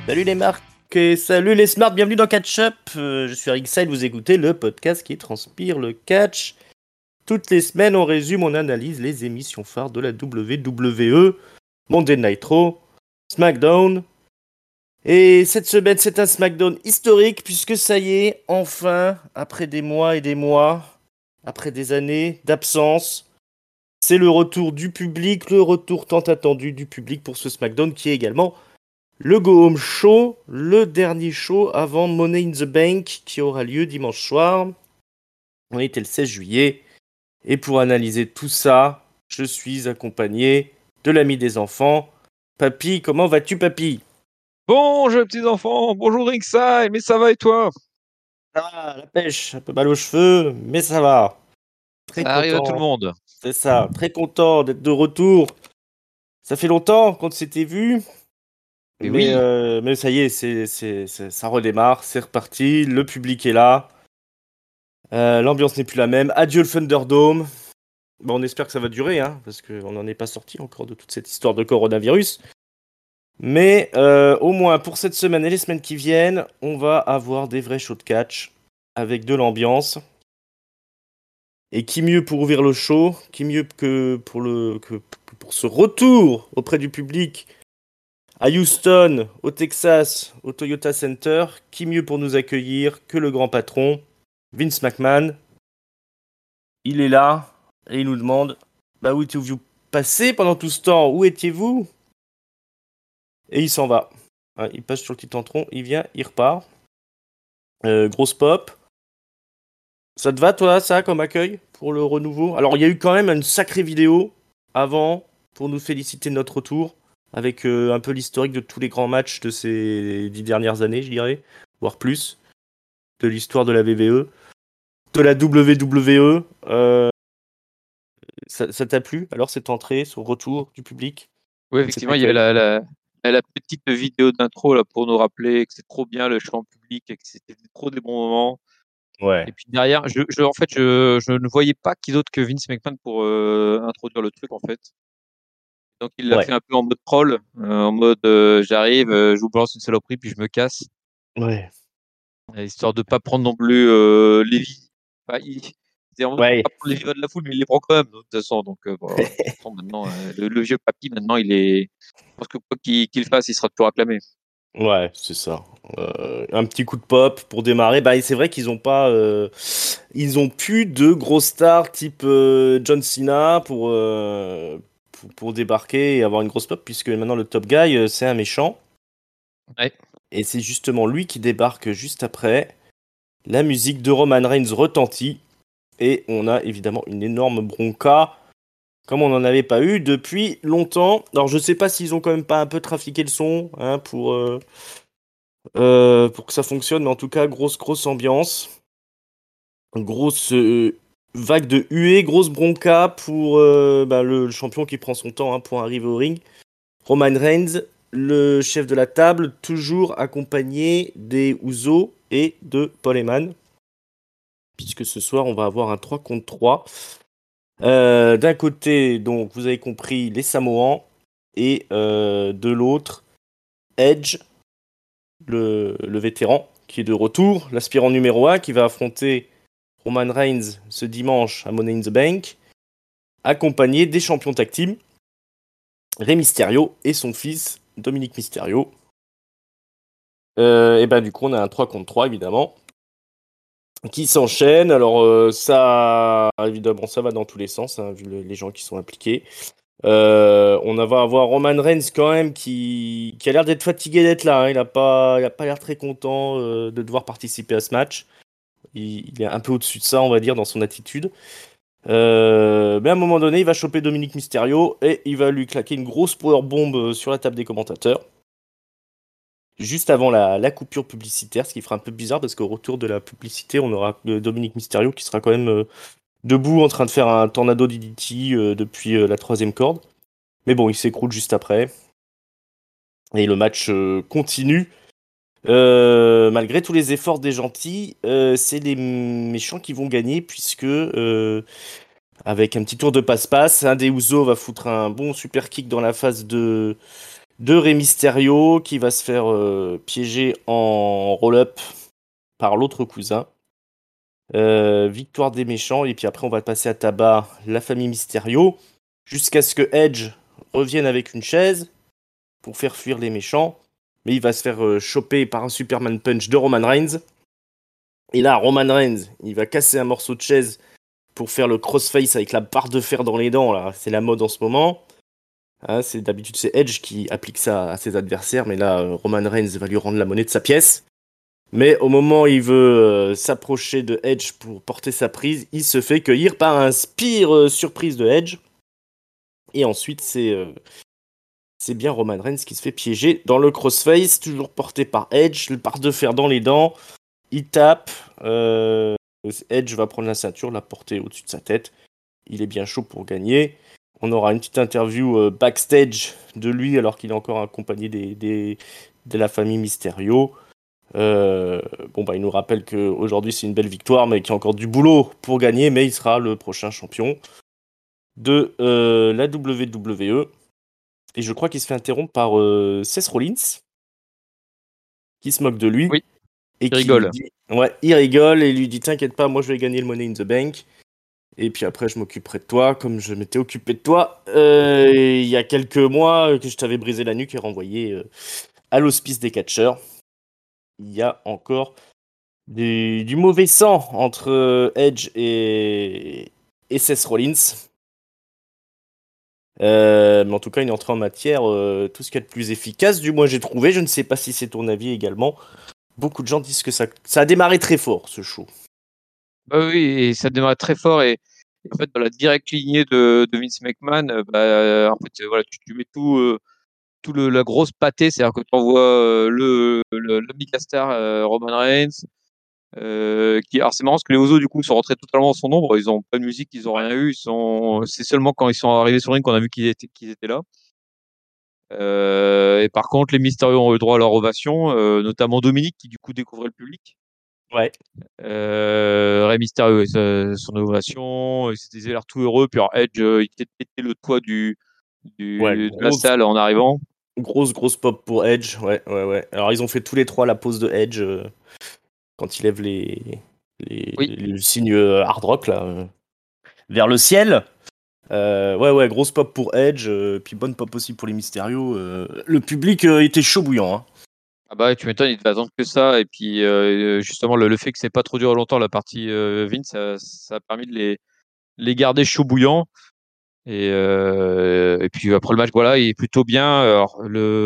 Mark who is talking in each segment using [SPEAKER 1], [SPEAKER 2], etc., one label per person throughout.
[SPEAKER 1] Salut les marques et salut les smarts, bienvenue dans Catch Up. Je suis Ringside, vous écoutez le podcast qui transpire le catch. Toutes les semaines, on résume, on analyse les émissions phares de la WWE, Monday Night Raw, SmackDown. Et cette semaine, c'est un SmackDown historique puisque ça y est, enfin, après des mois et des mois, après des années d'absence, c'est le retour du public, le retour tant attendu du public pour ce SmackDown qui est également le Go Home Show, le dernier show avant Money in the Bank qui aura lieu dimanche soir. On était le 16 juillet. Et pour analyser tout ça, je suis accompagné de l'ami des enfants. Papy, comment vas-tu, Papy?
[SPEAKER 2] Bonjour les petits enfants, bonjour Ringside, mais ça va et toi?
[SPEAKER 1] Ah, la pêche, un peu mal aux cheveux, mais ça va. Très
[SPEAKER 2] Ça arrive à tout le
[SPEAKER 1] content,
[SPEAKER 2] monde.
[SPEAKER 1] c'est ça, très content d'être de retour. Ça fait longtemps qu'on ne s'était vu,
[SPEAKER 2] Et
[SPEAKER 1] mais,
[SPEAKER 2] oui,
[SPEAKER 1] mais ça y est, ça redémarre, c'est reparti, le public est là. L'ambiance n'est plus la même. Adieu le Thunderdome. Bon, on espère que ça va durer, hein, parce qu'on n'en est pas sorti encore de toute cette histoire de coronavirus. Mais au moins pour cette semaine et les semaines qui viennent, on va avoir des vrais shows de catch avec de l'ambiance. Et qui mieux pour ouvrir le show, qui mieux que pour ce retour auprès du public à Houston, au Texas, au Toyota Center, qui mieux pour nous accueillir que le grand patron, Vince McMahon. Il est là et il nous demande bah où étiez-vous passé pendant tout ce temps? Où étiez-vous? Et il s'en va. Hein, il passe sur le petit tantron, il vient, il repart. Grosse pop. Ça te va, toi, ça, comme accueil pour le renouveau? Alors, il y a eu quand même une sacrée vidéo avant pour nous féliciter de notre retour, avec un peu l'historique de tous les grands matchs de ces 10 dernières années, je dirais, voire plus, de l'histoire de la WWE, de la WWE. Ça t'a plu, alors, cette entrée, ce retour du public,
[SPEAKER 2] oui,
[SPEAKER 1] cet
[SPEAKER 2] effectivement, il y avait
[SPEAKER 1] accueil?
[SPEAKER 2] la petite vidéo d'intro là pour nous rappeler que c'est trop bien le show en public et que c'était trop des bons moments. Et
[SPEAKER 1] Ouais.
[SPEAKER 2] puis derrière, en fait, je ne voyais pas qui d'autre que Vince McMahon pour introduire le truc en fait. Donc il l'a
[SPEAKER 1] Ouais.
[SPEAKER 2] fait un peu en mode troll, en mode j'arrive, je vous balance une saloperie puis je me casse,
[SPEAKER 1] Ouais.
[SPEAKER 2] histoire de pas prendre non plus Lévi. Enfin, c'est en mode
[SPEAKER 1] Ouais.
[SPEAKER 2] pas prendre les vivants de la foule, mais il les prend quand même de toute façon. Donc voilà, de toute façon, maintenant le vieux papy maintenant il est, je pense que quoi qu'il fasse, il sera toujours acclamé.
[SPEAKER 1] Ouais, c'est ça. Un petit coup de pop pour démarrer. Bah, et c'est vrai qu'ils ont pas, ils ont plus de grosses stars type John Cena pour débarquer et avoir une grosse pop, puisque maintenant le top guy c'est un méchant
[SPEAKER 2] Ouais.
[SPEAKER 1] et c'est justement lui qui débarque juste après. La musique de Roman Reigns retentit et on a évidemment une énorme bronca comme on n'en avait pas eu depuis longtemps. Alors je sais pas s'ils ont quand même pas un peu trafiqué le son hein, pour que ça fonctionne, mais en tout cas, grosse ambiance. Grosse vague de huées, grosse bronca pour le champion qui prend son temps hein, pour arriver au ring. Roman Reigns, le chef de la table, toujours accompagné des Usos et de Paul Heyman. Puisque ce soir, on va avoir un 3 contre 3. D'un côté, donc, vous avez compris, les Samoans. Et de l'autre, Edge, le vétéran, qui est de retour, l'aspirant numéro 1, qui va affronter Roman Reigns ce dimanche à Money in the Bank, accompagné des champions tag team, Rey Mysterio et son fils Dominic Mysterio. Et ben du coup, on a un 3 contre 3, évidemment, qui s'enchaîne. Alors, ça, évidemment, ça va dans tous les sens, hein, vu les gens qui sont impliqués. On va avoir Roman Reigns quand même qui a l'air d'être fatigué d'être là. Hein. Il a pas l'air très content de devoir participer à ce match. Il est un peu au-dessus de ça, on va dire, dans son attitude. Mais à un moment donné, il va choper Dominique Mysterio et il va lui claquer une grosse powerbomb sur la table des commentateurs. Juste avant la coupure publicitaire, ce qui fera un peu bizarre parce qu'au retour de la publicité, on aura Dominique Mysterio qui sera quand même debout en train de faire un tornado DDT depuis la troisième corde. Mais bon, il s'écroule juste après. Et le match continue. Malgré tous les efforts des gentils, c'est les méchants qui vont gagner puisque avec un petit tour de passe-passe, un des Usos va foutre un bon super kick dans la face de de Rey Mysterio qui va se faire piéger en roll-up par l'autre cousin. Victoire des méchants, et puis après on va passer à tabac la famille Mysterio, jusqu'à ce que Edge revienne avec une chaise pour faire fuir les méchants. Mais il va se faire choper par un Superman Punch de Roman Reigns. Et là, Roman Reigns, il va casser un morceau de chaise pour faire le crossface avec la barre de fer dans les dents. Là, c'est la mode en ce moment. Hein, d'habitude, c'est Edge qui applique ça à ses adversaires, mais là, Roman Reigns va lui rendre la monnaie de sa pièce. Mais au moment où il veut s'approcher de Edge pour porter sa prise, il se fait cueillir par un spear surprise de Edge. Et ensuite, c'est bien Roman Reigns qui se fait piéger dans le crossface, toujours porté par Edge, le barre de fer dans les dents. Il tape. Edge va prendre la ceinture, la porter au-dessus de sa tête. Il est bien chaud pour gagner. On aura une petite interview backstage de lui alors qu'il est encore accompagné de la famille Mysterio. Il nous rappelle qu'aujourd'hui c'est une belle victoire, mais qu'il y a encore du boulot pour gagner, mais il sera le prochain champion de la WWE. Et je crois qu'il se fait interrompre par Seth Rollins, qui se moque de lui.
[SPEAKER 2] Oui,
[SPEAKER 1] Et
[SPEAKER 2] il
[SPEAKER 1] qui lui
[SPEAKER 2] rigole.
[SPEAKER 1] dit, ouais, il rigole et lui dit t'inquiète pas, moi je vais gagner le Money in the Bank. Et puis après, je m'occuperai de toi, comme je m'étais occupé de toi il y a quelques mois que je t'avais brisé la nuque et renvoyé à l'hospice des catcheurs. Il y a encore du mauvais sang entre Edge et Seth Rollins. Mais en tout cas, il est entré en matière tout ce qu'il y a de plus efficace. Du moins, j'ai trouvé. Je ne sais pas si c'est ton avis également. Beaucoup de gens disent que ça a démarré très fort, ce show.
[SPEAKER 2] Bah oui, et ça démarre très fort et en fait dans la directe lignée de Vince McMahon, en fait voilà, tu mets tout la grosse pâtée, c'est-à-dire que tu envoies le Micastar Roman Reigns, alors c'est marrant parce que les Osos du coup sont rentrés totalement dans son ombre, ils ont pas de musique, ils ont rien eu, c'est seulement quand ils sont arrivés sur le ring qu'on a vu qu'ils étaient là. Et par contre, les Mysterio ont eu droit à leur ovation, notamment Dominique qui du coup découvrait le public.
[SPEAKER 1] Ouais.
[SPEAKER 2] Rey Mysterio et son ovation, il s'était l'air tout heureux. Puis alors Edge, il était pété le toit
[SPEAKER 1] Ouais,
[SPEAKER 2] de la salle en arrivant.
[SPEAKER 1] grosse pop pour Edge. Ouais, ouais, ouais. Alors, ils ont fait tous les trois la pose de Edge quand il lève
[SPEAKER 2] Oui.
[SPEAKER 1] le signe hard rock, là, vers le ciel. Ouais, ouais, grosse pop pour Edge, puis bonne pop aussi pour les Mysterio. Le public était chaud bouillant. Hein.
[SPEAKER 2] Ah bah tu m'étonnes, il devait attendre que ça. Et puis justement, le fait que c'est pas trop duré longtemps la partie Vince, ça a permis de les garder chaud bouillants. Et puis après le match, voilà, il est plutôt bien. Alors,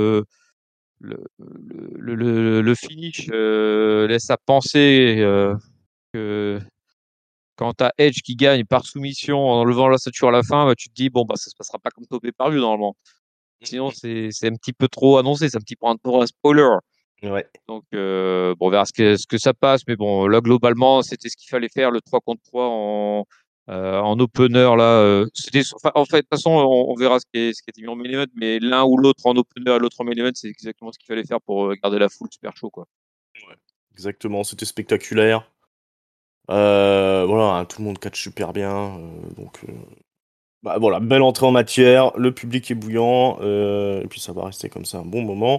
[SPEAKER 2] le finish laisse à penser que quand t'as Edge qui gagne par soumission en levant la ceinture à la fin, bah, tu te dis bon bah ça se passera pas comme top pay-per-view normalement. Sinon c'est un petit peu trop annoncé, c'est un petit peu un spoiler.
[SPEAKER 1] Ouais.
[SPEAKER 2] Donc bon, on verra ce que ça passe, mais bon là globalement c'était ce qu'il fallait faire, le 3 contre 3 en opener là. En fait de toute façon on verra ce qui a été mis en main event, mais l'un ou l'autre en opener et l'autre en main event c'est exactement ce qu'il fallait faire pour garder la foule super chaud quoi.
[SPEAKER 1] Ouais. Exactement, c'était spectaculaire. Voilà, hein, tout le monde catch super bien. Bah, voilà, belle entrée en matière. Le public est bouillant. Et puis ça va rester comme ça un bon moment.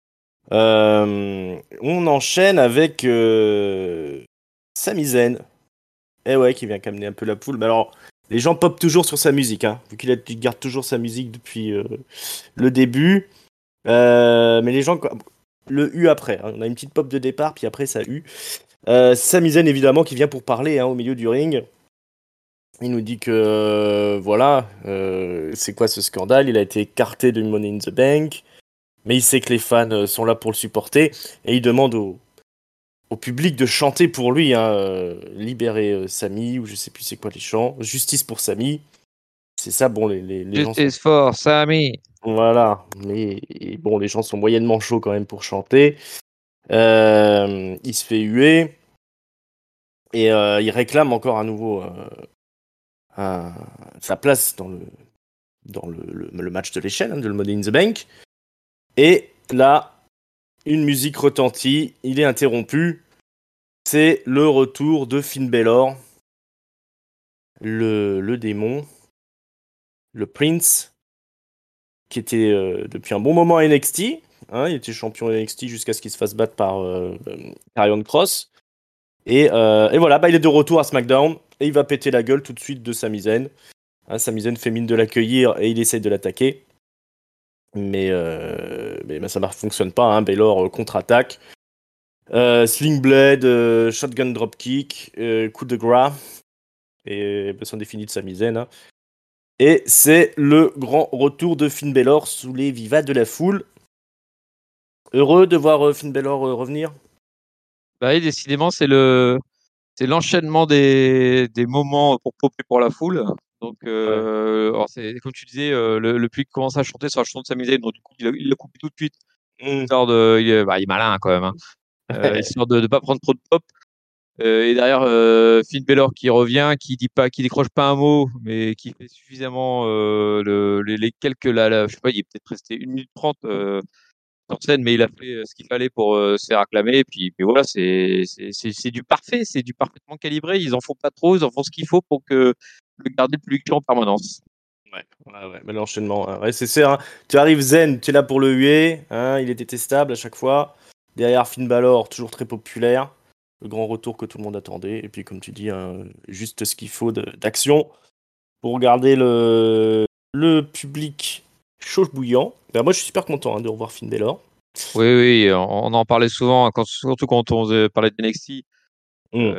[SPEAKER 1] On enchaîne avec Sami Zayn. Eh ouais, qui vient qu'amener un peu la poule. Mais alors, les gens popent toujours sur sa musique, hein, vu qu'il garde toujours sa musique depuis le début. Mais les gens, le U après. Hein. On a une petite pop de départ, puis après ça U. Sami Zayn, évidemment, qui vient pour parler hein, au milieu du ring. Il nous dit que, voilà, c'est quoi ce scandale? Il a été écarté de Money in the Bank. Mais il sait que les fans sont là pour le supporter. Et il demande au public de chanter pour lui, hein, libérer Sami, ou je sais plus c'est quoi les chants, justice pour Sami. C'est ça, bon, les gens sont.
[SPEAKER 2] Justice for Sammy.
[SPEAKER 1] Voilà, mais bon, les gens sont moyennement chauds quand même pour chanter. Il se fait huer et il réclame encore à nouveau sa place dans le match de l'échelle, hein, de le Money in the Bank. Et là, une musique retentit, il est interrompu. C'est le retour de Finn Balor, le démon, le Prince, qui était depuis un bon moment à NXT. Hein, il était champion NXT jusqu'à ce qu'il se fasse battre par Karrion Kross. Et voilà, bah, il est de retour à SmackDown et il va péter la gueule tout de suite de Sami Zayn. Hein, Sami Zayn fait mine de l'accueillir et il essaye de l'attaquer. Mais bah, ça ne fonctionne pas. Hein. Baylor contre-attaque. Sling Blade, shotgun dropkick, coup de gras. Et bah, c'en est fini de Sami Zayn. Hein. Et c'est le grand retour de Finn Balor sous les vivas de la foule. Heureux de voir Finn Balor revenir.
[SPEAKER 2] Bah oui, décidément, c'est l'enchaînement des moments pour popper pour la foule. Donc,
[SPEAKER 1] Ouais.
[SPEAKER 2] alors c'est comme tu disais, le public commence à chanter sur la chanson de Sami Zayn, donc du coup, il l'a coupé tout de suite,
[SPEAKER 1] Mm.
[SPEAKER 2] histoire il est malin quand même, hein. Histoire de ne pas prendre trop de pop. Et derrière, Finn Balor qui revient, qui décroche pas un mot, mais qui fait suffisamment les quelques je sais pas, il est peut-être resté 1 minute 30 sur scène, mais il a fait ce qu'il fallait pour se faire acclamer. Puis voilà, c'est du parfait, c'est du parfaitement calibré. Ils en font pas trop, ils en font ce qu'il faut pour que le garder le plus en permanence.
[SPEAKER 1] Ouais, mais l'enchaînement, hein. Ouais, c'est ça. Hein. Tu arrives zen, tu es là pour le huer. Hein, il est détestable à chaque fois. Derrière Finn Balor, toujours très populaire. Le grand retour que tout le monde attendait. Et puis, comme tu dis, hein, juste ce qu'il faut d'action pour garder le public chaud bouillant. Ben, moi, je suis super content hein, de revoir Finn Balor.
[SPEAKER 2] Oui, oui, on en parlait souvent, surtout quand on parlait de NXT.
[SPEAKER 1] Mm.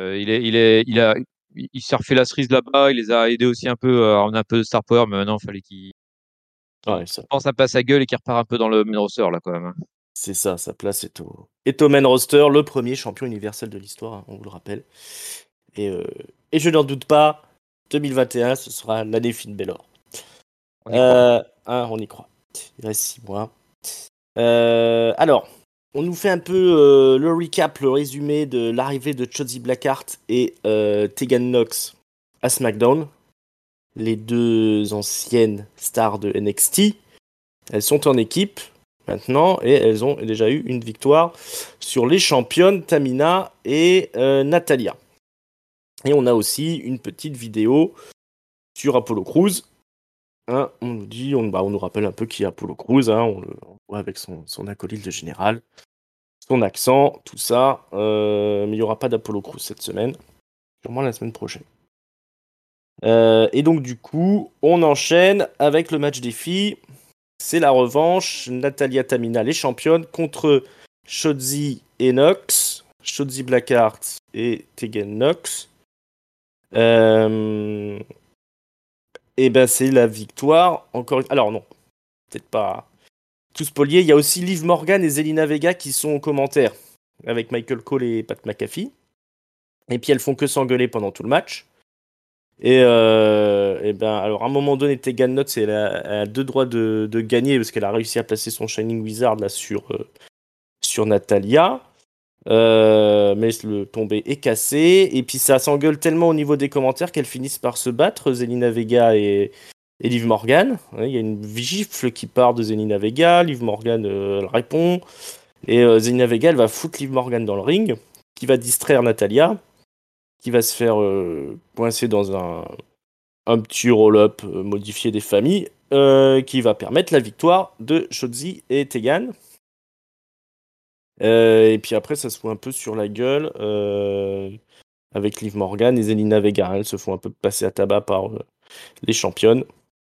[SPEAKER 2] Il s'est refait la cerise là-bas, il les a aidés aussi un peu à ramener un peu de star power, mais maintenant il fallait qu'il
[SPEAKER 1] Ouais, ça.
[SPEAKER 2] pense un peu à sa gueule et qu'il repart un peu dans le main roster là quand même, hein.
[SPEAKER 1] C'est ça, sa place est au main roster, le premier champion universel de l'histoire, hein, on vous le rappelle. Et, euh, et je n'en doute pas, 2021, ce sera l'année Finn Balor.
[SPEAKER 2] On y croit.
[SPEAKER 1] Hein, on y croit. Il reste 6 mois. Alors, on nous fait un peu le recap, le résumé de l'arrivée de Shotzi Blackheart et Tegan Knox à SmackDown. Les deux anciennes stars de NXT. Elles sont en équipe maintenant et elles ont déjà eu une victoire sur les championnes Tamina et Natalia. Et on a aussi une petite vidéo sur Apollo Crews. Hein, on nous rappelle un peu qui est Apollo Crews. Hein, on le voit avec son acolyte de général, son accent, tout ça. Mais il n'y aura pas d'Apollo Crews cette semaine, sûrement la semaine prochaine. Et donc du coup, on enchaîne avec le match des filles. C'est la revanche. Natalia Tamina, les championnes, contre Shotzi et Knox. Shotzi Blackheart et Tegan Knox. Et ben c'est la victoire. Encore. Alors non, peut-être pas tout spolié. Il y a aussi Liv Morgan et Zelina Vega qui sont aux commentaires avec Michael Cole et Pat McAfee. Et puis elles font que s'engueuler pendant tout le match. Et ben alors à un moment donné, Tegan Knox elle a deux droits de gagner parce qu'elle a réussi à placer son Shining Wizard là sur Natalia. Mais le tombé est cassé. Et puis ça s'engueule tellement au niveau des commentaires qu'elles finissent par se battre, Zelina Vega et Liv Morgan. Il y a une gifle qui part de Zelina Vega. Liv Morgan elle répond. Et Zelina Vega elle va foutre Liv Morgan dans le ring, qui va distraire Natalia, qui va se faire coincer dans un petit roll-up modifié des familles, qui va permettre la victoire de Shotzi et Tegan. Et puis après, ça se fout un peu sur la gueule avec Liv Morgan et Zelina Vega. Elles se font un peu passer à tabac par les championnes.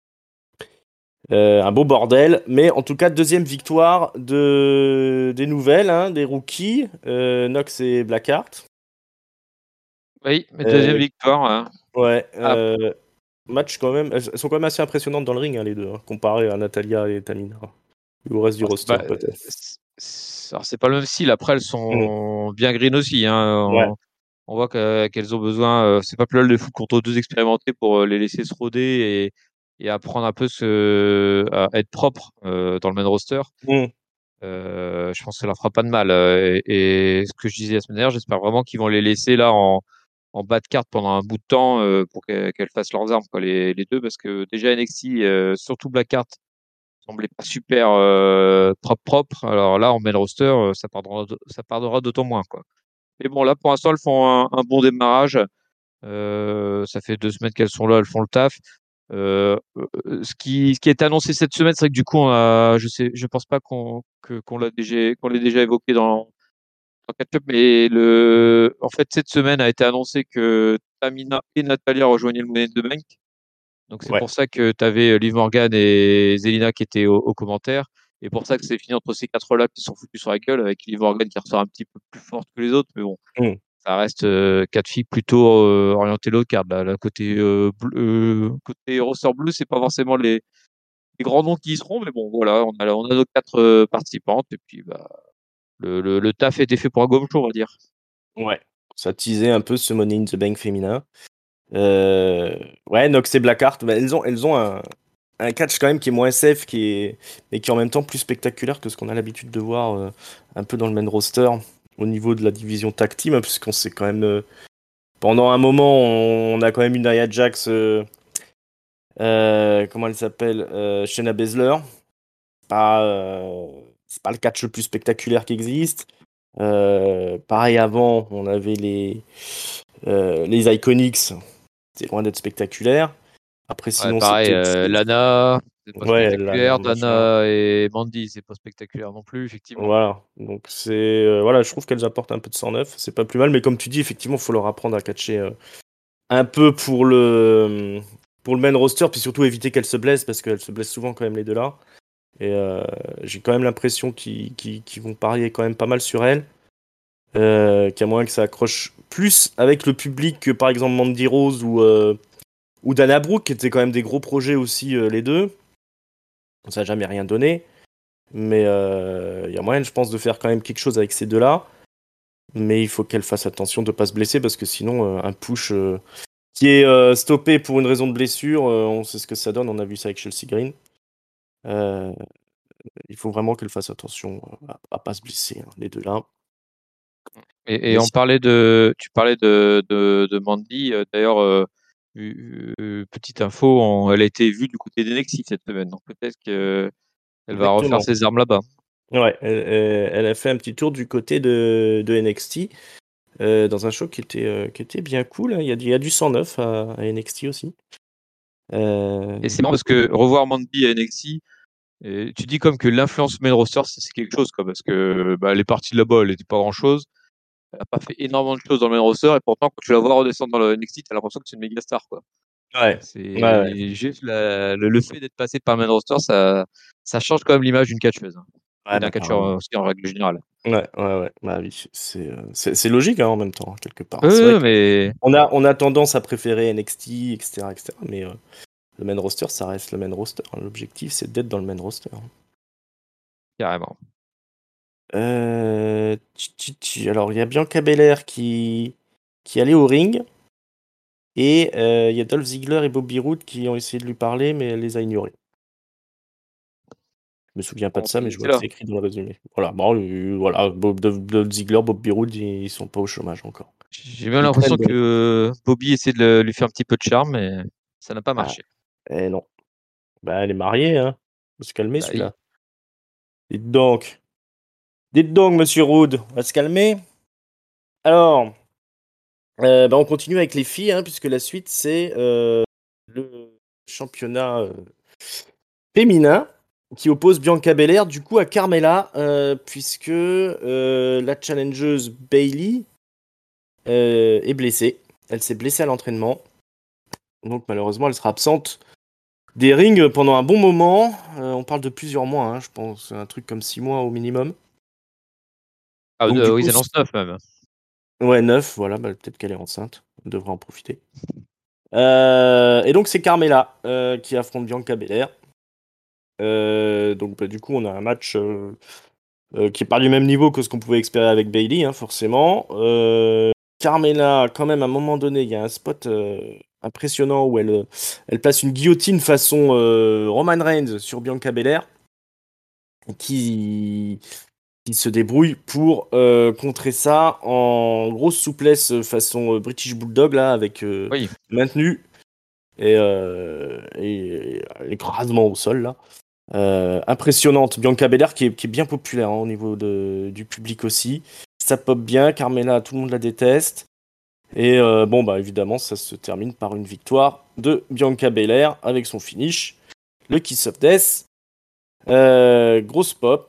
[SPEAKER 1] Un beau bordel, mais en tout cas, deuxième victoire des nouvelles, hein, des rookies, Nox et Blackheart.
[SPEAKER 2] Oui, mais deuxième
[SPEAKER 1] Euh,
[SPEAKER 2] victoire, hein.
[SPEAKER 1] ouais,
[SPEAKER 2] Ah,
[SPEAKER 1] match quand même. Elles sont quand même assez impressionnantes dans le ring, hein, les deux, hein, comparé à Natalia et Tamina. Et au reste du roster, peut-être.
[SPEAKER 2] alors c'est pas le même style. Après, elles
[SPEAKER 1] Mm.
[SPEAKER 2] sont bien green aussi, hein.
[SPEAKER 1] Ouais.
[SPEAKER 2] On voit qu'elles ont besoin. C'est pas plus mal de foot contre deux expérimentés pour les laisser se roder et apprendre un peu à être propre dans le main roster.
[SPEAKER 1] Mm.
[SPEAKER 2] Je pense que ça leur fera pas de mal. Et ce que je disais la semaine dernière, j'espère vraiment qu'ils vont les laisser là en bas de carte pendant un bout de temps pour qu'elles fassent leurs armes, quoi, les deux, parce que déjà NXT, surtout Blackheart, semblait pas super propre. Alors là, en main roster, ça pardonnera d'autant moins, quoi. Mais bon, là, pour l'instant, elles font un bon démarrage. Ça fait 2 semaines qu'elles sont là, elles font le taf. Ce qui est annoncé cette semaine, c'est vrai que du coup, je pense pas qu'on l'ait déjà évoqué dans Catch-up, mais en fait, cette semaine a été annoncé que Tamina et Natalia rejoignaient le Money in the Bank. Donc c'est
[SPEAKER 1] Ouais.
[SPEAKER 2] pour ça que tu avais Liv Morgan et Zelina qui étaient aux commentaires. Et pour ça que c'est fini entre ces quatre-là qui se sont foutus sur la gueule, avec Liv Morgan qui ressort un petit peu plus forte que les autres. Mais bon,
[SPEAKER 1] Mm.
[SPEAKER 2] ça reste quatre filles plutôt orientées low card. Là, côté roster bleu, c'est pas forcément les grands noms qui y seront, mais bon, voilà, on a nos quatre participantes. Et puis, bah, le taf était fait pour un gomme chaud, on va dire.
[SPEAKER 1] Ouais. Ça teasait un peu ce Money in the Bank féminin. Ouais, Nox et Blackheart, bah, elles ont un catch quand même qui est moins safe, mais qui est en même temps plus spectaculaire que ce qu'on a l'habitude de voir un peu dans le main roster au niveau de la division tag team, hein, puisqu'on sait quand même pendant un moment on a quand même une Nia Jax, comment elle s'appelle, Shayna Baszler. Pas, c'est pas le catch le plus spectaculaire qui existe. Pareil avant, on avait les Iconics, c'est loin d'être spectaculaire. Après,
[SPEAKER 2] Ouais,
[SPEAKER 1] sinon, c'est
[SPEAKER 2] pareil,
[SPEAKER 1] peut-être.
[SPEAKER 2] Lana, c'est pas
[SPEAKER 1] Ouais, Lana,
[SPEAKER 2] spectaculaire.
[SPEAKER 1] machin.
[SPEAKER 2] Dana et Mandy, c'est pas spectaculaire non plus, effectivement.
[SPEAKER 1] Voilà. Donc, voilà, je trouve qu'elles apportent un peu de sang neuf. C'est pas plus mal. Mais comme tu dis, effectivement, il faut leur apprendre à catcher un peu pour le main roster. Puis surtout éviter qu'elles se blessent parce qu'elles se blessent souvent quand même, les deux là. Et j'ai quand même l'impression qu'ils vont parier quand même pas mal sur elles. Qu'il y a moyen que ça accroche plus avec le public que par exemple Mandy Rose ou Dana Brooke, qui étaient quand même des gros projets aussi, les deux. Ça n'a jamais rien donné. Mais il y a moyen, je pense, de faire quand même quelque chose avec ces deux-là. Mais il faut qu'elles fassent attention de ne pas se blesser, parce que sinon, un push qui est stoppé pour une raison de blessure, on sait ce que ça donne. On a vu ça avec Chelsea Green. Euh, il faut vraiment qu'elles fassent attention à pas se blesser, hein, les deux-là.
[SPEAKER 2] Et
[SPEAKER 1] Mais
[SPEAKER 2] tu parlais de Mandy. D'ailleurs, petite info, elle a été vue du côté d'NXT cette semaine. Donc peut-être qu'elle va refaire
[SPEAKER 1] exactement.
[SPEAKER 2] ses armes là-bas.
[SPEAKER 1] Ouais, elle a fait un petit tour du côté de NXT. Dans un show qui était bien cool, hein. Il y a du sang neuf à NXT aussi.
[SPEAKER 2] Et c'est
[SPEAKER 1] Euh,
[SPEAKER 2] marrant parce que revoir Mandy à NXT, et tu dis comme que l'influence main roster, c'est quelque chose, quoi, parce que bah, elle est partie de là-bas, elle n'était pas grand-chose. Elle n'a pas fait énormément de choses dans le main roster, et pourtant, quand tu la vois redescendre dans le NXT, tu as l'impression que c'est une méga star, quoi.
[SPEAKER 1] ouais, ouais, ouais.
[SPEAKER 2] C'est juste le fait d'être passé par le main roster, ça change quand même l'image d'une catcheuse, hein, et
[SPEAKER 1] Ouais,
[SPEAKER 2] d'un
[SPEAKER 1] bah
[SPEAKER 2] catcheur
[SPEAKER 1] carrément.
[SPEAKER 2] aussi en règle générale.
[SPEAKER 1] Ouais, ouais, ouais. Bah oui, c'est logique, hein, en même temps, quelque part. C'est vrai
[SPEAKER 2] Mais
[SPEAKER 1] on a tendance à préférer NXT, etc., etc. Mais le main roster, ça reste le main roster, hein. L'objectif, c'est d'être dans le main roster.
[SPEAKER 2] carrément.
[SPEAKER 1] Alors, il y a Bianca Belair qui est allée au ring. Et il y a Dolph Ziggler et Bobby Roode qui ont essayé de lui parler, mais elle les a ignorés. Je me souviens pas
[SPEAKER 2] Bon,
[SPEAKER 1] de ça, mais
[SPEAKER 2] il
[SPEAKER 1] je
[SPEAKER 2] était
[SPEAKER 1] vois que
[SPEAKER 2] là.
[SPEAKER 1] c'est écrit dans le résumé. Voilà, bon, voilà, Dolph Ziggler, Bobby Roode, ils sont pas au chômage encore.
[SPEAKER 2] J'ai même
[SPEAKER 1] Ils
[SPEAKER 2] l'impression
[SPEAKER 1] traînent dans les...
[SPEAKER 2] que Bobby essaie de lui faire un petit peu de charme, mais ça n'a pas
[SPEAKER 1] Ah,
[SPEAKER 2] marché.
[SPEAKER 1] non. Bah, elle est mariée, hein. Faut se calmer,
[SPEAKER 2] Bah oui.
[SPEAKER 1] celui-là. Dites donc. Dites donc, monsieur Roode, on va se calmer. Alors, bah, on continue avec les filles, hein, puisque la suite, c'est le championnat féminin qui oppose Bianca Belair du coup à Carmella, puisque la challengeuse Bailey est blessée. Elle s'est blessée à l'entraînement, donc malheureusement elle sera absente des rings pendant un bon moment. On parle de plusieurs mois, hein, je pense, un truc comme 6 mois au minimum.
[SPEAKER 2] Ah,
[SPEAKER 1] Donc du
[SPEAKER 2] oui,
[SPEAKER 1] coup,
[SPEAKER 2] ils annoncent 9 même.
[SPEAKER 1] ouais, 9, voilà, bah, peut-être qu'elle est enceinte, on devrait en profiter. Et donc c'est Carmella qui affronte Bianca Belair. Donc bah, du coup on a un match qui est pas du même niveau que ce qu'on pouvait espérer avec Bailey, hein, forcément. Carmella, quand même, à un moment donné, il y a un spot impressionnant où elle place une guillotine façon Roman Reigns sur Bianca Belair, qui, qui se débrouille pour contrer ça en grosse souplesse façon British Bulldog, là, avec
[SPEAKER 2] Oui.
[SPEAKER 1] maintenu et l'écrasement au sol, là. Impressionnante. Bianca Belair qui est bien populaire, hein, au niveau du public aussi. Ça pop bien. Carmella, tout le monde la déteste. Et bon, bah évidemment, ça se termine par une victoire de Bianca Belair avec son finish, le Kiss of Death. Grosse pop.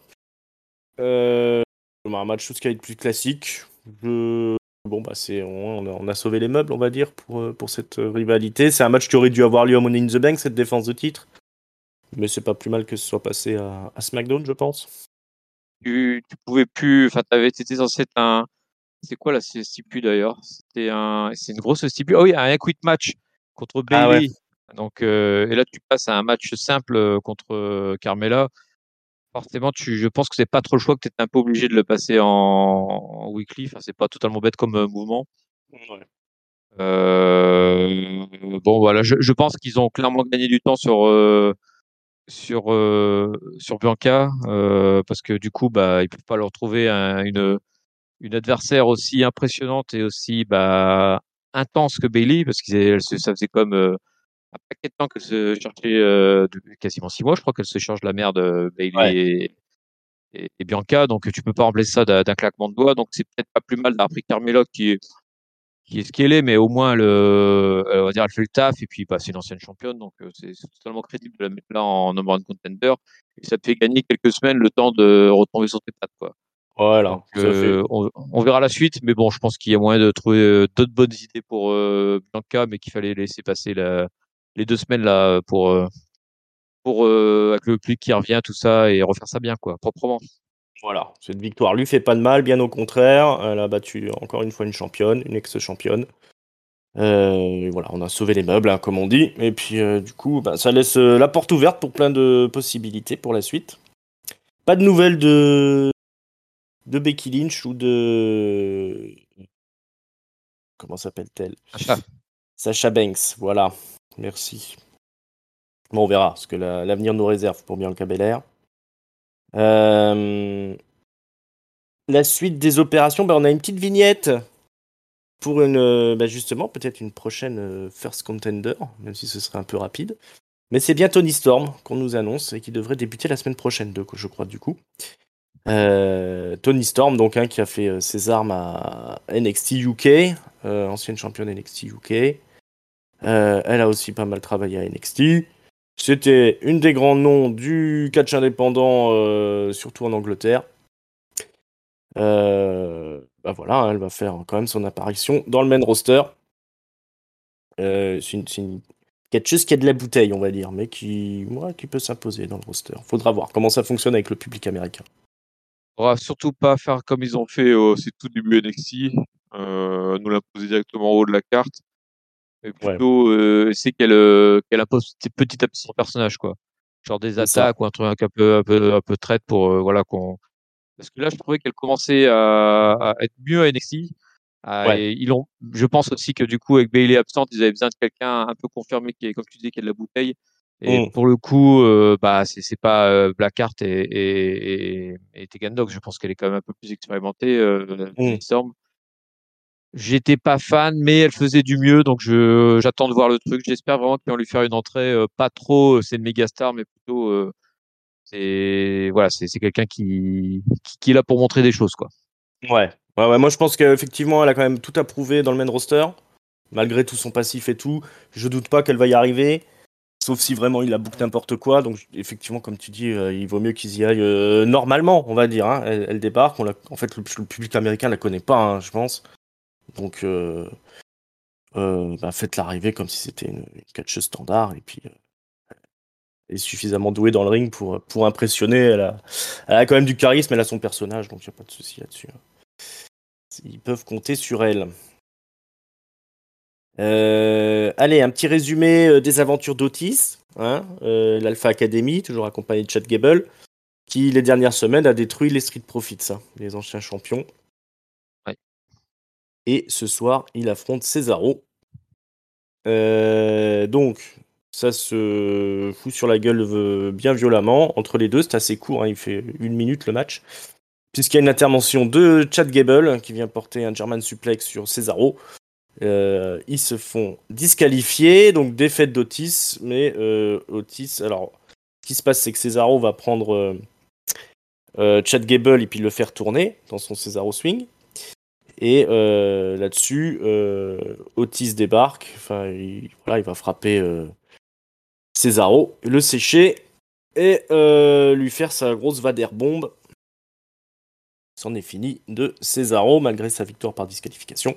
[SPEAKER 1] Un match tout ce qui est plus classique. Bon, bah on a sauvé les meubles, on va dire, pour cette rivalité. C'est un match qui aurait dû avoir lieu à Money in the Bank, cette défense de titre. Mais c'est pas plus mal que ce soit passé à SmackDown, je pense.
[SPEAKER 2] Tu pouvais plus, enfin, t'étais censé être un, c'est quoi là, c'est stipu d'ailleurs? C'est une grosse stipu. Oh oui, un quit match contre
[SPEAKER 1] Ah ouais.
[SPEAKER 2] Bailey. Donc, et là, tu passes à un match simple contre Carmella. Forcément, je pense que c'est pas trop le choix, que tu es un peu obligé de le passer en weekly. Enfin, c'est pas totalement bête comme mouvement.
[SPEAKER 1] Ouais.
[SPEAKER 2] Bon, voilà, je pense qu'ils ont clairement gagné du temps sur, sur Bianca, parce que du coup, bah, ils peuvent pas leur trouver une adversaire aussi impressionnante et aussi bah, intense que Bailey, parce que ça faisait comme un paquet de temps qu'elle se cherchait, quasiment 6 mois, je crois qu'elle se cherche la merde,
[SPEAKER 1] Ouais.
[SPEAKER 2] Bailey et Bianca, donc tu peux pas remplacer ça d'un claquement de doigts, donc c'est peut-être pas plus mal d'avoir pris Carmella qui est ce qu'elle est, mais au moins on va dire elle fait le taf et puis bah, c'est une ancienne championne, donc c'est totalement crédible de la mettre là en number one contender et ça te fait gagner quelques semaines le temps de retomber sur tes pattes, quoi.
[SPEAKER 1] Voilà,
[SPEAKER 2] Donc
[SPEAKER 1] ça fait.
[SPEAKER 2] on verra la suite, mais bon, je pense qu'il y a moyen de trouver d'autres bonnes idées pour Bianca, mais qu'il fallait laisser passer les 2 semaines là pour avec le public qui revient, tout ça, et refaire ça bien, quoi, proprement.
[SPEAKER 1] Voilà, cette victoire lui fait pas de mal, bien au contraire. Elle a battu encore une fois une championne, une ex-championne. Et voilà, on a sauvé les meubles, hein, comme on dit. Et puis, du coup, bah, ça laisse la porte ouverte pour plein de possibilités pour la suite. Pas de nouvelles de Becky Lynch ou de. Comment s'appelle-t-elle?
[SPEAKER 2] Achat.
[SPEAKER 1] Sasha Banks, voilà. Merci. Bon, on verra ce que l'avenir nous réserve pour Bianca Belair. La suite des opérations, bah, on a une petite vignette pour bah, justement, peut-être une prochaine First Contender, même si ce serait un peu rapide. Mais c'est bien Tony Storm qu'on nous annonce et qui devrait débuter la semaine prochaine, je crois, du coup. Tony Storm, donc, hein, qui a fait ses armes à NXT UK, ancienne championne NXT UK. Elle a aussi pas mal travaillé à NXT. C'était une des grands noms du catch indépendant, surtout en Angleterre. Bah voilà, hein, elle va faire quand même son apparition dans le main roster. C'est une catcheuse qui a de la bouteille, on va dire, mais qui peut s'imposer dans le roster. Faudra voir comment ça fonctionne avec le public américain.
[SPEAKER 2] On va surtout pas faire comme ils ont fait au c'est tout début NXT, nous l'imposer directement en haut de la carte, mais
[SPEAKER 1] Ouais,
[SPEAKER 2] plutôt essayer qu'elle impose petit à petit son personnage, quoi. Genre des
[SPEAKER 1] c'est ça.
[SPEAKER 2] attaques ou un truc un peu traite pour voilà qu'on. Parce que là, je trouvais qu'elle commençait à être mieux à NXT.
[SPEAKER 1] Ouais.
[SPEAKER 2] Et je pense aussi que du coup, avec Bailey absente, ils avaient besoin de quelqu'un un peu confirmé qui est, comme tu disais, qui a de la bouteille. Et
[SPEAKER 1] Mm,
[SPEAKER 2] pour le coup, bah, c'est pas Blackheart et Tegan Nox. Je pense qu'elle est quand même un peu plus expérimentée, Toni
[SPEAKER 1] mm.
[SPEAKER 2] Storm. J'étais pas fan, mais elle faisait du mieux, donc j'attends de voir le truc. J'espère vraiment qu'ils vont lui faire une entrée pas trop, c'est une méga star, mais plutôt c'est voilà, c'est quelqu'un qui est là pour montrer des choses, quoi.
[SPEAKER 1] Ouais. Ouais, moi je pense qu'effectivement, elle a quand même tout approuvé dans le main roster, malgré tout son passif et tout. Je doute pas qu'elle va y arriver, sauf si vraiment il a book n'importe quoi. Donc effectivement, comme tu dis, il vaut mieux qu'ils y aillent normalement, on va dire, hein. Elle débarque. En fait, le public américain la connaît pas, hein, je pense. Donc, bah, faites l'arrivée comme si c'était une catcheuse standard. Et puis, elle est suffisamment douée dans le ring pour impressionner. Elle a quand même du charisme, elle a son personnage, donc il n'y a pas de souci là-dessus, hein. Ils peuvent compter sur elle. Allez, un petit résumé des aventures d'Otis, hein, l'Alpha Academy, toujours accompagné de Chad Gable, qui les dernières semaines a détruit les Street Profits, hein, les anciens champions.
[SPEAKER 2] Ouais.
[SPEAKER 1] Et ce soir, il affronte Cesaro. Donc, ça se fout sur la gueule bien violemment entre les deux. C'est assez court, hein, il fait 1 minute le match. Puisqu'il y a une intervention de Chad Gable qui vient porter un German suplex sur Cesaro. Ils se font disqualifier, donc défaite d'Otis. Mais Otis, alors, ce qui se passe, c'est que Cesaro va prendre Chad Gable et puis le faire tourner dans son Cesaro Swing. Et là-dessus, Otis débarque. Enfin, voilà, il va frapper Cesaro, le sécher et lui faire sa grosse Vader-bombe. C'en est fini de Cesaro, malgré sa victoire par disqualification.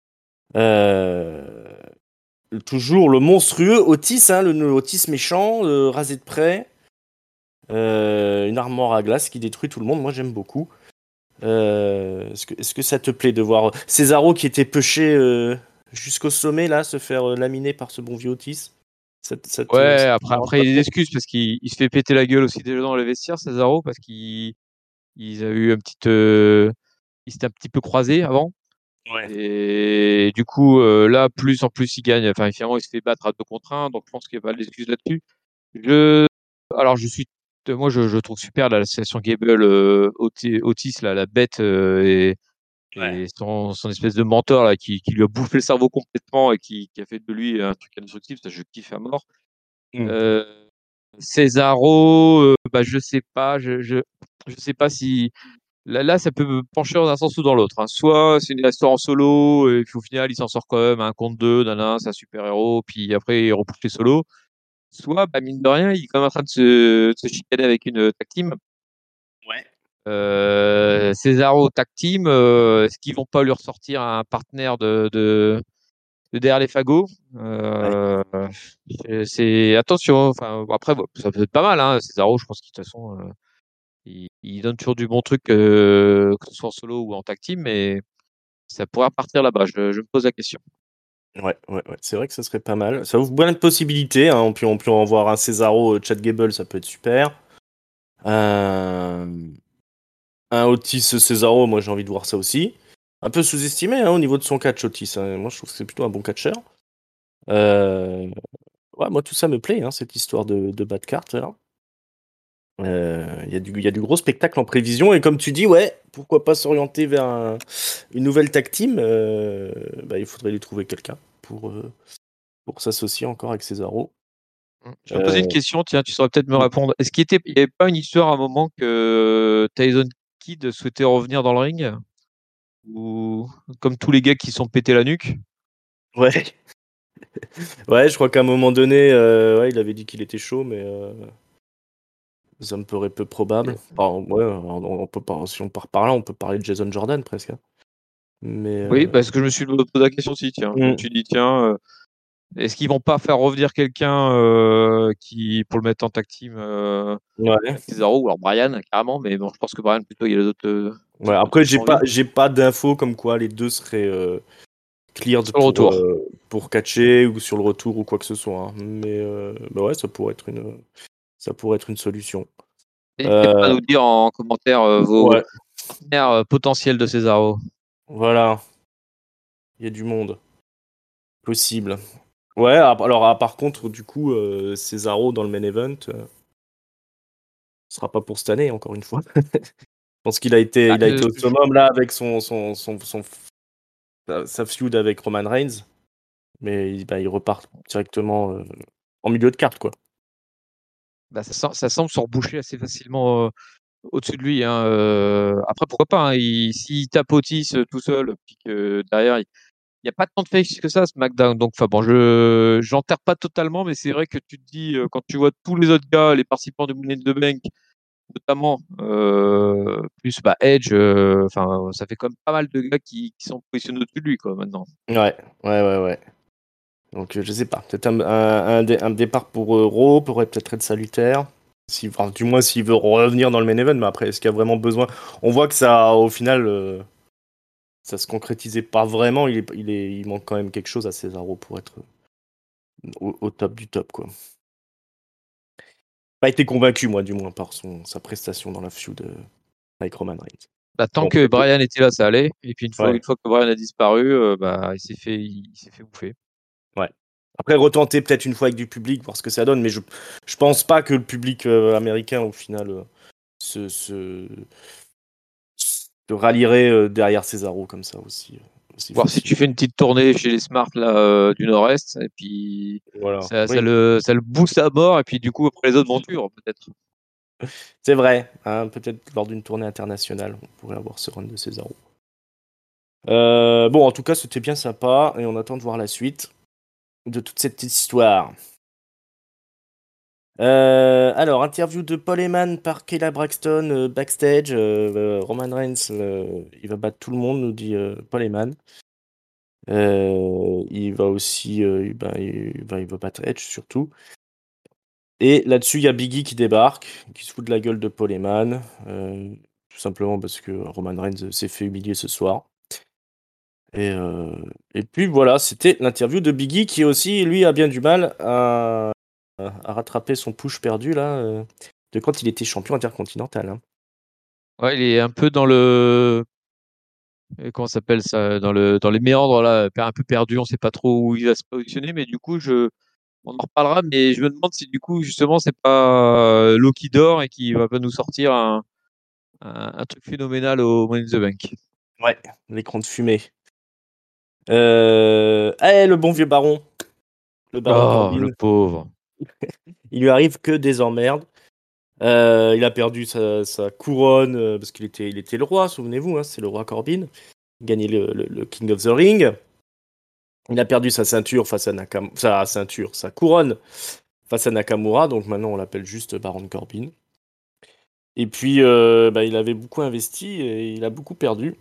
[SPEAKER 1] Toujours le monstrueux Otis, hein, le Otis méchant, rasé de près. Une armoire à glace qui détruit tout le monde. Moi, j'aime beaucoup. Est-ce que ça te plaît de voir Cesaro qui était pêché jusqu'au sommet, là, se faire laminer par ce bon vieux Otis?
[SPEAKER 2] Ouais,
[SPEAKER 1] Ça te dérange
[SPEAKER 2] après,
[SPEAKER 1] pas
[SPEAKER 2] il y a des
[SPEAKER 1] trop?
[SPEAKER 2] excuses parce qu'il se fait péter la gueule aussi déjà dans les vestiaires, Cesaro, parce qu'ils a eu il s'était un petit peu croisé avant.
[SPEAKER 1] Ouais.
[SPEAKER 2] Et du coup, là, plus en plus, il gagne. Enfin, finalement, il se fait battre à 2 contre 1. Donc, je pense qu'il n'y a pas d'excuse là-dessus. Je, alors, moi, je trouve super l'association Gable, Otis, là, la bête,
[SPEAKER 1] Ouais.
[SPEAKER 2] et son espèce de mentor, là, qui lui a bouffé le cerveau complètement et qui a fait de lui un truc indestructible. Ça, je kiffe à mort.
[SPEAKER 1] Mm.
[SPEAKER 2] Euh, Cesaro, bah, je sais pas. Je sais pas si. Là, ça peut me pencher dans un sens ou dans l'autre, hein. Soit c'est une histoire en solo, et puis au final, il s'en sort quand même un contre deux, nanana, c'est un super-héros, puis après, il repousse les solos. Soit, bah, mine de rien, il est quand même en train de se chicaner avec une tag team.
[SPEAKER 1] Ouais.
[SPEAKER 2] Cesaro tag team, est-ce qu'ils vont pas lui ressortir un partenaire de derrière les fagots?
[SPEAKER 1] Ouais.
[SPEAKER 2] C'est attention, enfin, après, bon, ça peut être pas mal, hein. Cesaro, je pense qu'il, de toute façon, il donne toujours du bon truc, que ce soit en solo ou en tag team, mais ça pourrait repartir là-bas. Je me pose la question.
[SPEAKER 1] Ouais, ouais, ouais. C'est vrai que ça serait pas mal. Ça ouvre plein de possibilités, hein. On peut en voir un Cesaro, Chad Gable, ça peut être super. Euh, Un Otis Cesaro, moi j'ai envie de voir ça aussi. Un peu sous-estimé, hein, au niveau de son catch, Otis, hein. Moi je trouve que c'est plutôt un bon catcheur. Euh, Ouais, moi tout ça me plaît, hein, cette histoire de bas de cartes là. Il y a du gros spectacle en prévision et comme tu dis, ouais, pourquoi pas s'orienter vers une nouvelle tag team. Bah, il faudrait lui trouver quelqu'un pour s'associer encore avec Cesaro.
[SPEAKER 2] Je vais poser une
[SPEAKER 1] Euh,
[SPEAKER 2] question, tiens, tu saurais peut-être me répondre. Il n'y avait pas une histoire à un moment que Tyson Kidd souhaitait revenir dans le ring? Ou comme tous les gars qui sont pétés la nuque?
[SPEAKER 1] ouais, ouais, je crois qu'à un moment donné, ouais, il avait dit qu'il était chaud, mais ça me paraît peu probable. Enfin, ouais, on peut pas, si on part par là, on peut parler de Jason Jordan presque, hein. Mais
[SPEAKER 2] Oui, parce que je me suis posé la question aussi, tiens. Je me
[SPEAKER 1] hmm,
[SPEAKER 2] suis dit, tiens, est-ce qu'ils vont pas faire revenir quelqu'un pour le mettre en tag team
[SPEAKER 1] ouais.
[SPEAKER 2] avec Cesaro ou alors Brian carrément, mais bon, je pense que Brian plutôt il y a
[SPEAKER 1] Ouais,
[SPEAKER 2] d'autres
[SPEAKER 1] après,
[SPEAKER 2] trucs
[SPEAKER 1] j'ai
[SPEAKER 2] en vue.
[SPEAKER 1] pas, j'ai pas d'infos comme quoi les deux seraient cleared
[SPEAKER 2] Sur le retour.
[SPEAKER 1] pour catcher ou sur le retour ou quoi que ce soit, hein. Mais bah ouais, ça pourrait être une solution.
[SPEAKER 2] N'hésitez pas à
[SPEAKER 1] Euh,
[SPEAKER 2] nous dire en commentaire vos
[SPEAKER 1] ouais,
[SPEAKER 2] partenaires potentiels de Cesaro.
[SPEAKER 1] voilà, il y a du monde possible. Ouais, alors par contre, du coup, Cesaro dans le main event, ce sera pas pour cette année, encore une fois. Je pense qu'il a été,
[SPEAKER 2] Ah,
[SPEAKER 1] il a été au summum là avec sa feud avec Roman Reigns, mais bah, il repart directement en milieu de carte, quoi.
[SPEAKER 2] bah, ça semble se reboucher assez facilement au-dessus de lui, hein. Après, pourquoi pas, hein, s'il tape Otis tout seul, puis que derrière, il n'y a pas tant de face que ça, SmackDown. Donc, enfin, bon, j'enterre pas totalement, mais c'est vrai que tu te dis, quand tu vois tous les autres gars, les participants du Money in the Bank, notamment, plus bah, Edge, enfin, ça fait quand même pas mal de gars qui sont positionnés au-dessus de lui, quoi, maintenant.
[SPEAKER 1] Ouais, ouais, ouais, ouais. Donc, je sais pas. Peut-être un départ pour Raw pourrait peut-être être salutaire. Enfin, du moins, s'il veut revenir dans le main event. Mais après, est-ce qu'il y a vraiment besoin? On voit que ça, au final, ça se concrétisait pas vraiment. Il manque quand même quelque chose à Cesaro pour être au top du top, quoi. Pas été convaincu, moi, du moins, par sa prestation dans la feud avec Roman Reigns.
[SPEAKER 2] Bah, tant
[SPEAKER 1] Bon,
[SPEAKER 2] que
[SPEAKER 1] peut-être.
[SPEAKER 2] Brian était là, ça allait. Et puis,
[SPEAKER 1] Ouais,
[SPEAKER 2] une fois que Brian a disparu, bah, il s'est fait bouffer.
[SPEAKER 1] ouais. Après, retenter peut-être une fois avec du public, voir ce que ça donne. Mais je pense pas que le public américain, au final, se rallierait derrière Cesaro comme ça aussi
[SPEAKER 2] Voir si
[SPEAKER 1] facile.
[SPEAKER 2] tu fais une petite tournée chez les Smart là, du Nord-Est, et puis
[SPEAKER 1] Voilà. Oui,
[SPEAKER 2] ça le booste à mort, et puis du coup, après les autres vont suivre, peut-être.
[SPEAKER 1] c'est vrai, hein, peut-être lors d'une tournée internationale, on pourrait avoir ce run de Cesaro. Bon, en tout cas, c'était bien sympa et on attend de voir la suite de toute cette petite histoire. Alors, interview de Paul Heyman par Kayla Braxton backstage. Roman Reigns, il va battre tout le monde, nous dit Paul Heyman. Il va aussi, il va battre Edge surtout. Et là-dessus, il y a Big E qui débarque, qui se fout de la gueule de Paul Heyman, tout simplement parce que Roman Reigns s'est fait humilier ce soir. Et puis voilà, c'était l'interview de Big E qui aussi, lui, a bien du mal à rattraper son push perdu là, de quand il était champion intercontinental. Hein.
[SPEAKER 2] Ouais, il est un peu dans le comment ça s'appelle ça, dans les méandres là, un peu perdu, on sait pas trop où il va se positionner, mais du coup on en reparlera, mais je me demande si du coup justement c'est pas l'eau qui dort et qui va pas nous sortir un truc phénoménal au Money in the Bank.
[SPEAKER 1] Ouais, l'écran de fumée. Le bon vieux baron, le baron
[SPEAKER 2] Oh, le
[SPEAKER 1] Corbin,
[SPEAKER 2] pauvre.
[SPEAKER 1] il lui arrive que des emmerdes. Il a perdu sa couronne parce il était le roi, souvenez-vous, hein, c'est le roi Corbin. Il gagnait le King of the Ring. Il a perdu sa ceinture face à sa couronne face à Nakamura, donc maintenant on l'appelle juste Baron Corbin. Et puis il avait beaucoup investi et il a beaucoup perdu.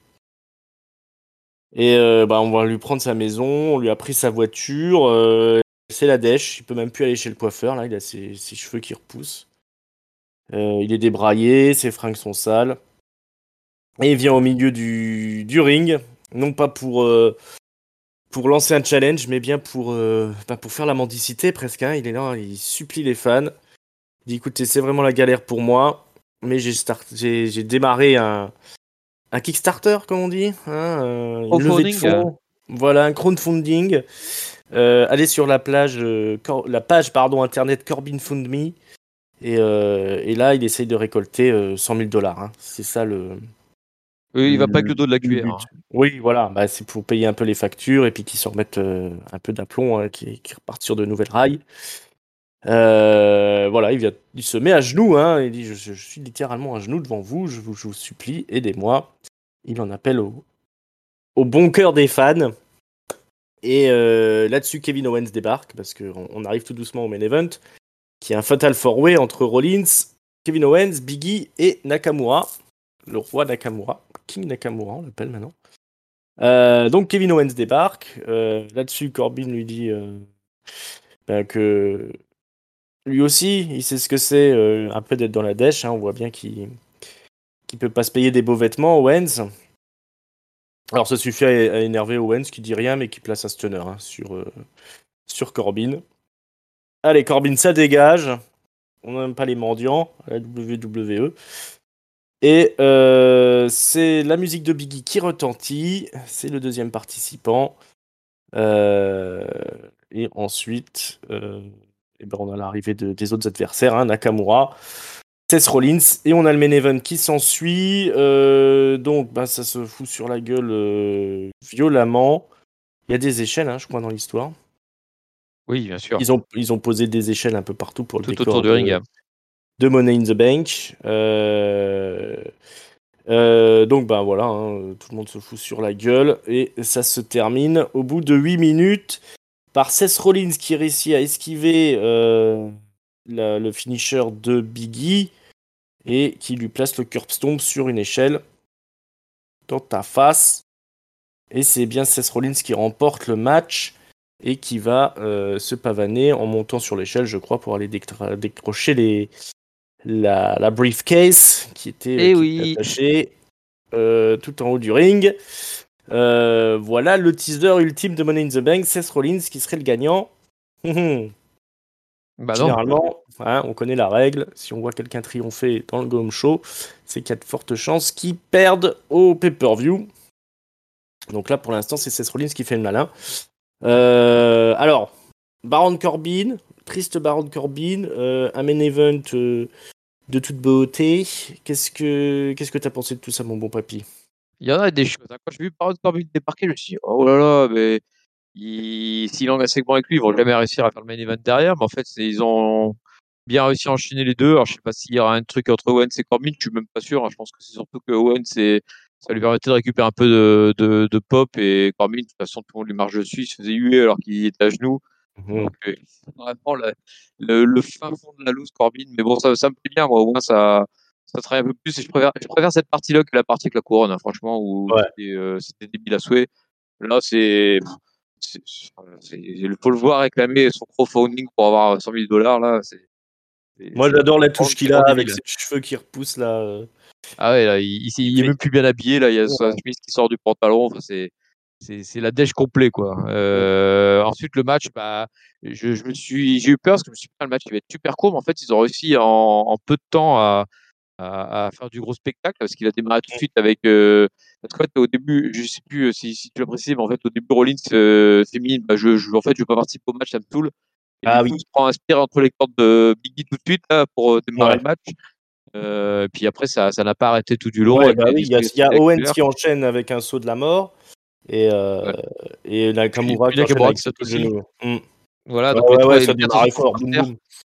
[SPEAKER 1] Et on va lui prendre sa maison, on lui a pris sa voiture, c'est la dèche, il peut même plus aller chez le coiffeur, là il a ses cheveux qui repoussent. Il est débraillé, ses fringues sont sales. Et il vient au milieu du ring, non pas pour lancer un challenge, mais bien pour faire la mendicité presque. Hein. Il est là, il supplie les fans. Il dit écoutez, c'est vraiment la galère pour moi, mais j'ai démarré un Kickstarter, comme on dit, hein, une levée de
[SPEAKER 2] Crowdfunding.
[SPEAKER 1] fonds. Voilà, un crowdfunding. Allez sur la page internet Corbin Fund Me. Et là, il essaye de récolter 100 000 $. Hein. C'est ça
[SPEAKER 2] Oui, il va pas avec le dos de la
[SPEAKER 1] le
[SPEAKER 2] cuillère.
[SPEAKER 1] but.
[SPEAKER 2] Hein.
[SPEAKER 1] Oui, voilà, c'est pour payer un peu les factures et puis qu'ils se remettent un peu d'aplomb, hein, qu'ils repartent sur de nouvelles rails. Voilà, il se met à genoux, hein, il dit je suis littéralement à genoux devant vous, je vous supplie, aidez-moi. Il en appelle au bon cœur des fans. Et là-dessus, Kevin Owens débarque parce qu'on arrive tout doucement au main event, qui est un Fatal 4-Way entre Rollins, Kevin Owens, Big E et Nakamura, le roi Nakamura, King Nakamura, on l'appelle maintenant. Donc Kevin Owens débarque. Là-dessus, Corbin lui dit que lui aussi, il sait ce que c'est un peu d'être dans la dèche. Hein. On voit bien qu'il peut pas se payer des beaux vêtements, Owens. Alors ça suffit à énerver Owens qui dit rien mais qui place un stunner hein, sur Corbin. Allez, Corbin, ça dégage. On n'aime pas les mendiants à la WWE. Et c'est la musique de Biggie qui retentit. C'est le deuxième participant. Et ensuite, on a l'arrivée des autres adversaires, hein, Nakamura, Seth Rollins, et on a le main event qui s'ensuit. Donc, ça se fout sur la gueule violemment. Il y a des échelles, hein, je crois, dans l'histoire.
[SPEAKER 2] Oui, bien sûr.
[SPEAKER 1] Ils ont posé des échelles un peu partout pour le
[SPEAKER 2] Tout autour
[SPEAKER 1] décor
[SPEAKER 2] du ring.
[SPEAKER 1] de Money in the Bank. Donc voilà, hein, tout le monde se fout sur la gueule et ça se termine au bout de 8 minutes par Seth Rollins qui réussit à esquiver le finisher de Biggie et qui lui place le curb stomp sur une échelle dans ta face. Et c'est bien Seth Rollins qui remporte le match et qui va se pavaner en montant sur l'échelle, je crois, pour aller décrocher la briefcase qui était
[SPEAKER 2] Oui.
[SPEAKER 1] attachée tout en haut du ring. Voilà le teaser ultime de Money in the Bank, Seth Rollins qui serait le gagnant.
[SPEAKER 2] Bah non.
[SPEAKER 1] Généralement, hein, on connaît la règle, si on voit quelqu'un triompher dans le Go Show, c'est qu'il y a de fortes chances qu'il perde au pay-per-view. Donc là, pour l'instant, c'est Seth Rollins qui fait le malin. Alors, Baron Corbin, triste Baron Corbin, un main event de toute beauté. Qu'est-ce que t'as pensé de tout ça, mon bon papy?
[SPEAKER 2] Il y en a des choses. Hein. Quand j'ai vu Baron Corbin débarquer, je me suis dit, oh là là, mais s'il en a segment avec lui, ils vont jamais réussir à faire le main event derrière. Mais en fait, ils ont bien réussi à enchaîner les deux. Alors, je sais pas s'il y aura un truc entre Owens et Corbin, je suis même pas sûr. Hein. Je pense que c'est surtout que Owens ça lui permettait de récupérer un peu de pop, et Corbin, de toute façon, tout le monde lui marche dessus, il se faisait huer alors qu'il était à genoux. Donc, vraiment, le fin fond de la loose, Corbin. Mais bon, ça me plaît bien, moi, au moins, ça travaille un peu plus, et je préfère cette partie-là que la partie avec la couronne, hein, franchement, où
[SPEAKER 1] Ouais.
[SPEAKER 2] c'était débile à souhait. Là, il faut le voir réclamer son crowdfunding pour avoir 100 000 $, là,
[SPEAKER 1] Moi, j'adore la touche qu'il a
[SPEAKER 2] vraiment
[SPEAKER 1] avec
[SPEAKER 2] débile.
[SPEAKER 1] ses cheveux qui repoussent là.
[SPEAKER 2] Ah ouais, là, il est
[SPEAKER 1] fait-
[SPEAKER 2] même plus bien habillé, là, il y a sa
[SPEAKER 1] Ouais.
[SPEAKER 2] chemise qui sort du pantalon, enfin, c'est la dèche complet, quoi. Ensuite, le match, bah, j'ai eu peur parce que je me suis dit, le match il va être super court, mais en fait, ils ont réussi en peu de temps à faire du gros spectacle, parce qu'il a démarré tout de suite avec. Parce qu'en fait, au début, je sais plus si tu l'as précisé, mais en fait, au début, Rollins s'est mis, bah, en fait, je veux pas participer au match, ça me saoule. Et du
[SPEAKER 1] Ah
[SPEAKER 2] coup,
[SPEAKER 1] oui.
[SPEAKER 2] il se prend un spear entre les cordes de Biggie tout de suite, là, pour démarrer
[SPEAKER 1] Ouais.
[SPEAKER 2] le match. Puis après, ça n'a pas arrêté tout du long
[SPEAKER 1] Ouais,
[SPEAKER 2] avec
[SPEAKER 1] bah
[SPEAKER 2] des
[SPEAKER 1] oui, il y a Owens
[SPEAKER 2] spectaculaires.
[SPEAKER 1] qui enchaîne avec un saut de la mort et,
[SPEAKER 2] Ouais.
[SPEAKER 1] Nakamura
[SPEAKER 2] Puis
[SPEAKER 1] qui enchaîne
[SPEAKER 2] Nakamura
[SPEAKER 1] avec
[SPEAKER 2] qui
[SPEAKER 1] un
[SPEAKER 2] saute
[SPEAKER 1] coup de
[SPEAKER 2] aussi.
[SPEAKER 1] genou.
[SPEAKER 2] Voilà,
[SPEAKER 1] Ouais,
[SPEAKER 2] donc
[SPEAKER 1] ouais, ouais, ça
[SPEAKER 2] les quatre se
[SPEAKER 1] démarrait
[SPEAKER 2] retrouvent
[SPEAKER 1] fort,
[SPEAKER 2] par
[SPEAKER 1] boum
[SPEAKER 2] terre.
[SPEAKER 1] boum.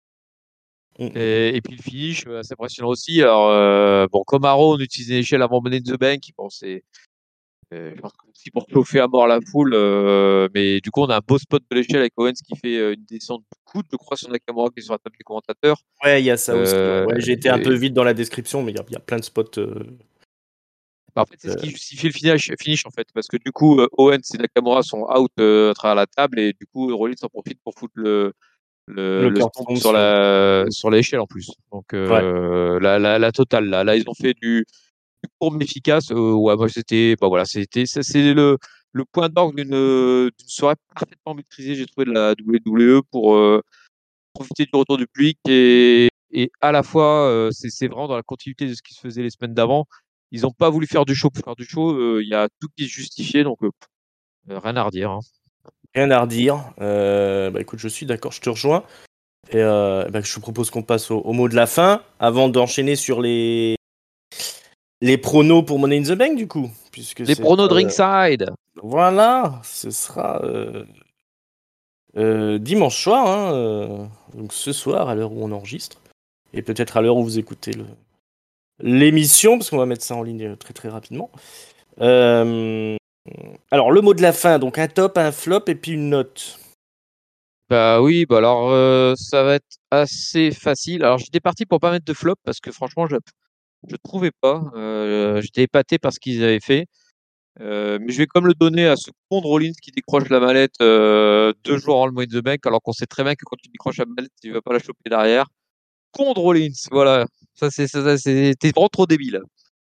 [SPEAKER 2] Et puis le finish, assez impressionnant aussi. Alors, bon, comme Arrow, on utilise l'échelle avant Money in the Bank. Bon, je pense que aussi pour chauffer à mort la foule. Mais du coup, on a un beau spot de l'échelle avec Owens qui fait une descente de coude, je crois, sur Nakamura qui est sur la table des commentateurs.
[SPEAKER 1] Ouais, il y a ça aussi. Ouais,
[SPEAKER 2] Euh,
[SPEAKER 1] ouais, j'ai été un peu
[SPEAKER 2] et-
[SPEAKER 1] vite dans la description, mais il y a plein de spots.
[SPEAKER 2] Bah, en fait, c'est ce
[SPEAKER 1] Euh,
[SPEAKER 2] qui justifie le finish, en fait, parce que du coup, Owens et Nakamura sont out à travers la table, et du coup, Rollins en profite pour foutre
[SPEAKER 1] le
[SPEAKER 2] le stomp
[SPEAKER 1] carton
[SPEAKER 2] sur
[SPEAKER 1] sur.
[SPEAKER 2] sur l'échelle en plus. Donc,
[SPEAKER 1] Ouais.
[SPEAKER 2] la totale, là. Là, ils ont fait du court mais efficace. Ouais, moi, bah voilà, c'est le point d'orgue d'une soirée parfaitement maîtrisée, j'ai trouvé, de la WWE pour profiter du retour du public, et à la fois, c'est vraiment dans la continuité de ce qui se faisait les semaines d'avant. Ils n'ont pas voulu faire du show pour faire du show. Il y a tout qui est justifié, donc rien à redire, hein.
[SPEAKER 1] Rien à redire. Bah écoute, je suis d'accord, je te rejoins. Et bah, je te propose qu'on passe au mot de la fin avant d'enchaîner sur les pronos pour Money in the Bank du coup, puisque
[SPEAKER 2] Les
[SPEAKER 1] c'est
[SPEAKER 2] pronos de Ringside.
[SPEAKER 1] voilà, ce sera dimanche soir, hein, donc ce soir à l'heure où on enregistre, et peut-être à l'heure où vous écoutez l'émission, parce qu'on va mettre ça en ligne très très rapidement. Euh, alors le mot de la fin, donc un top, un flop et puis une note.
[SPEAKER 2] Bah oui, bah alors ça va être assez facile. Alors j'étais parti pour pas mettre de flop parce que franchement je trouvais pas. J'étais épaté par ce qu'ils avaient fait. Mais je vais comme le donner à ce con de Rollins qui décroche la mallette 2 jours avant le Money in the Bank, alors qu'on sait très bien que quand tu décroches la mallette, tu vas pas la choper derrière. Con de Rollins, voilà. T'es vraiment trop débile.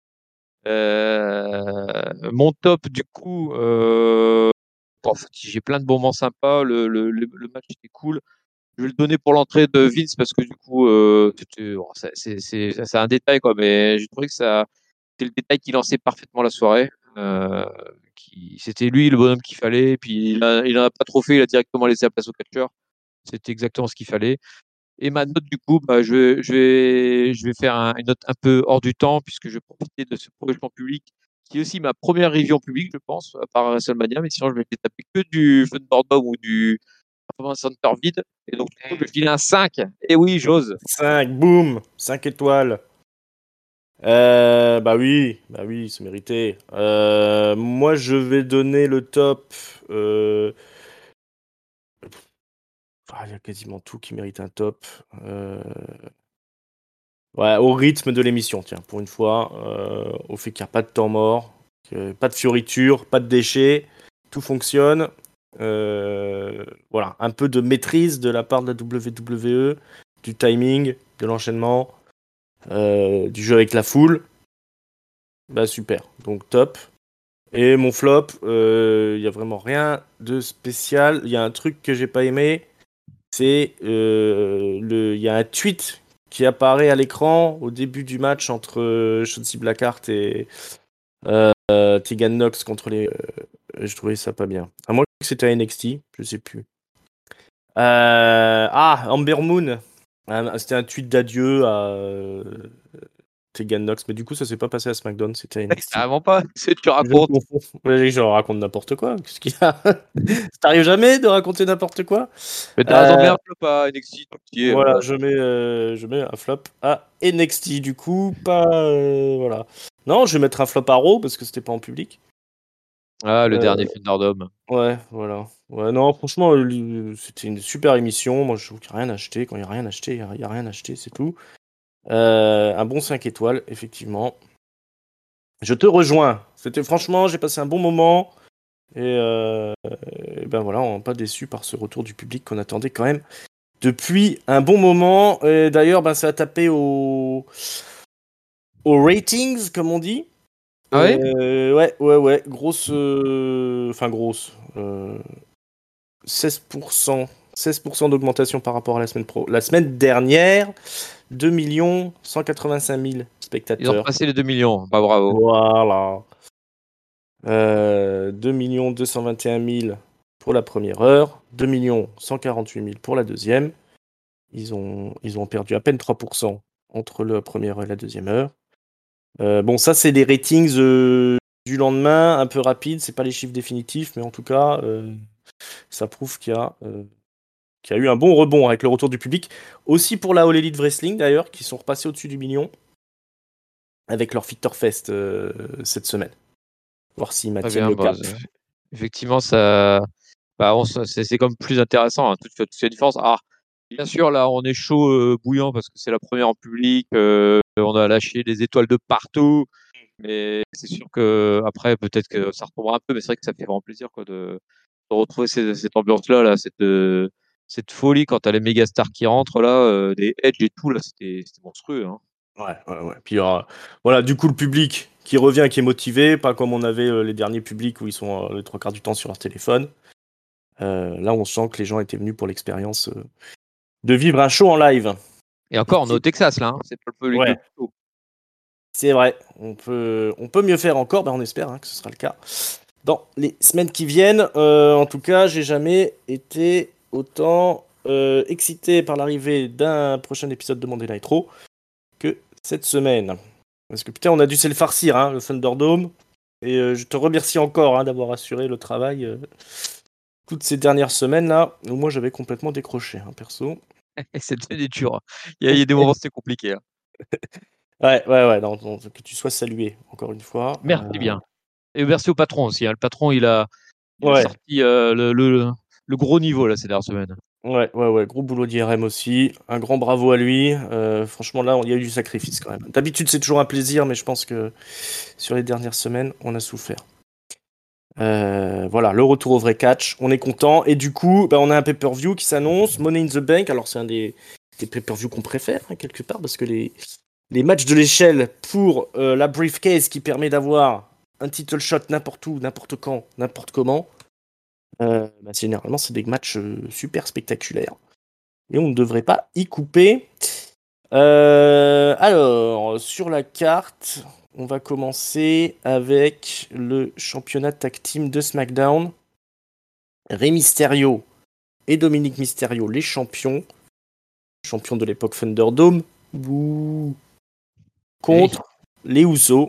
[SPEAKER 2] Mon top, du coup, bon, en fait, j'ai plein de moments sympas. Le match était cool. Je vais le donner pour l'entrée de Vince parce que du coup, bon, c'est un détail, quoi, mais j'ai trouvé que c'était le détail qui lançait parfaitement la soirée. C'était lui le bonhomme qu'il fallait. Et puis il en a pas trop fait, il a directement laissé la place au catcheur. C'était exactement ce qu'il fallait. Et ma note, du coup, bah, je vais faire une note un peu hors du temps, puisque je vais profiter de ce prolongement public, qui est aussi ma première review en public, je pense, à part WrestleMania, mais sinon je vais taper que du Thunderdome ou du Performance Center vide. Et donc, du coup, je vais filer un 5. Et oui, j'ose.
[SPEAKER 1] 5, boum, 5 étoiles. Bah oui, c'est mérité. Moi, je vais donner le top. Il y a quasiment tout qui mérite un top. Ouais, au rythme de l'émission, tiens, pour une fois. Au fait qu'il n'y a pas de temps mort, pas de fioritures, pas de déchets, tout fonctionne. Voilà, un peu de maîtrise de la part de la WWE, du timing, de l'enchaînement, du jeu avec la foule. Bah super, donc top. Et mon flop, il y a vraiment rien de spécial. Il y a un truc que j'ai pas aimé, c'est il y a un tweet qui apparaît à l'écran au début du match entre Shotzi Blackheart et Tegan Knox contre les. Je trouvais ça pas bien. À moins que c'était à NXT, je sais plus. Amber Moon. C'était un tweet d'adieu à Tegan Knox, mais du coup ça s'est pas passé à SmackDown, c'était à NXT.
[SPEAKER 2] Carrément pas. C'est tu
[SPEAKER 1] Je
[SPEAKER 2] racontes.
[SPEAKER 1] confonds. Ouais, je raconte n'importe quoi. Qu'est-ce qu'il y a? Ça t'arrive jamais de raconter n'importe quoi?
[SPEAKER 2] Mais t'as raison,
[SPEAKER 1] Euh,
[SPEAKER 2] merde, pas NXT, tant que t'y es,
[SPEAKER 1] voilà, je mets un flop à NXT du coup, pas voilà. Non, je vais mettre un flop à Raw parce que c'était pas en public.
[SPEAKER 2] Ah, le dernier Thunderdome.
[SPEAKER 1] Ouais, voilà. Ouais, non, franchement, c'était une super émission. Moi, je trouve qu'il n'y a rien à acheter. Quand il n'y a rien à acheter, il y a rien à acheter, c'est tout. Un bon 5 étoiles, effectivement. Je te rejoins. C'était franchement, j'ai passé un bon moment. Et ben voilà, on n'est pas déçu par ce retour du public qu'on attendait quand même depuis un bon moment. Et d'ailleurs, ben, ça a tapé aux ratings, comme on dit.
[SPEAKER 2] Ah ouais?
[SPEAKER 1] Ouais. Grosse. Enfin, grosse. 16%. 16% d'augmentation par rapport à la semaine dernière. 2 185 000
[SPEAKER 2] Ils ont
[SPEAKER 1] spectateurs.
[SPEAKER 2] repassé les 2 millions. Bah, bravo.
[SPEAKER 1] Voilà. 2 221 000 pour la première heure. 2 148 000 pour la deuxième. Ils ont perdu à peine 3% entre la première et la deuxième heure. Bon, ça, c'est les ratings du lendemain, un peu rapide. C'est pas les chiffres définitifs, mais en tout cas, ça prouve qu'il y a eu un bon rebond avec le retour du public. Aussi pour la All Elite Wrestling, d'ailleurs, qui sont repassés au-dessus du million avec leur Fest cette semaine. Voir s'ils
[SPEAKER 2] Très
[SPEAKER 1] maintiennent
[SPEAKER 2] bien.
[SPEAKER 1] le
[SPEAKER 2] Bah,
[SPEAKER 1] cap.
[SPEAKER 2] effectivement, ça. Bah, c'est comme plus intéressant. Tout fait la différence. Ah, bien sûr, là, on est chaud, bouillant parce que c'est la première en public. On a lâché des étoiles de partout. Mais c'est sûr que après, peut-être que ça retombera un peu. Mais c'est vrai que ça fait vraiment plaisir, quoi, de retrouver cette ambiance-là, là, cette folie quand t'as les méga stars qui rentrent là, des Edge et tout là, c'était monstrueux. Hein.
[SPEAKER 1] Ouais. Puis voilà, du coup, le public qui revient, qui est motivé, pas comme on avait les derniers publics où ils sont les trois quarts du temps sur leur téléphone. Là, on sent que les gens étaient venus pour l'expérience de vivre un show en live.
[SPEAKER 2] Et encore, on est au Texas là. Hein. C'est pas le public le
[SPEAKER 1] Ouais,
[SPEAKER 2] plus haut.
[SPEAKER 1] c'est vrai. On peut mieux faire encore, on espère que ce sera le cas dans les semaines qui viennent. En tout cas, j'ai jamais été autant excité par l'arrivée d'un prochain épisode de Monday Night Raw que cette semaine. Parce que putain, on a dû se le farcir, le Thunderdome. Et je te remercie encore d'avoir assuré le travail toutes ces dernières semaines là, où moi j'avais complètement décroché, perso.
[SPEAKER 2] Et c'est devenu dur. Il y a des moments c'était compliqué. Hein.
[SPEAKER 1] Ouais, non, que tu sois salué, encore une fois.
[SPEAKER 2] Merci bien. Et merci au patron aussi. Hein. Le patron, il a
[SPEAKER 1] Ouais,
[SPEAKER 2] sorti le gros niveau là ces dernières semaines.
[SPEAKER 1] ouais, gros boulot d'IRM aussi. Un grand bravo à lui. Franchement, là, il y a eu du sacrifice quand même. D'habitude, c'est toujours un plaisir, mais je pense que sur les dernières semaines, on a souffert. Voilà, le retour au vrai catch, on est content. Et du coup, on a un pay-per-view qui s'annonce, Money in the Bank. Alors, c'est un des pay-per-view qu'on préfère, quelque part, parce que les matchs de l'échelle pour la briefcase qui permet d'avoir un title shot n'importe où, n'importe quand, n'importe comment, généralement, c'est des matchs super spectaculaires. Et on ne devrait pas y couper. Alors, sur la carte, on va commencer avec le championnat tag team de SmackDown. Rey Mysterio et Dominic Mysterio, les champions de l'époque Thunderdome,
[SPEAKER 2] Et
[SPEAKER 1] contre les Usos,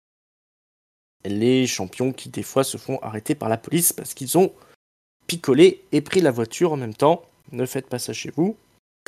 [SPEAKER 1] les champions qui des fois se font arrêter par la police parce qu'ils ont picolé et pris la voiture en même temps. Ne faites pas ça chez vous.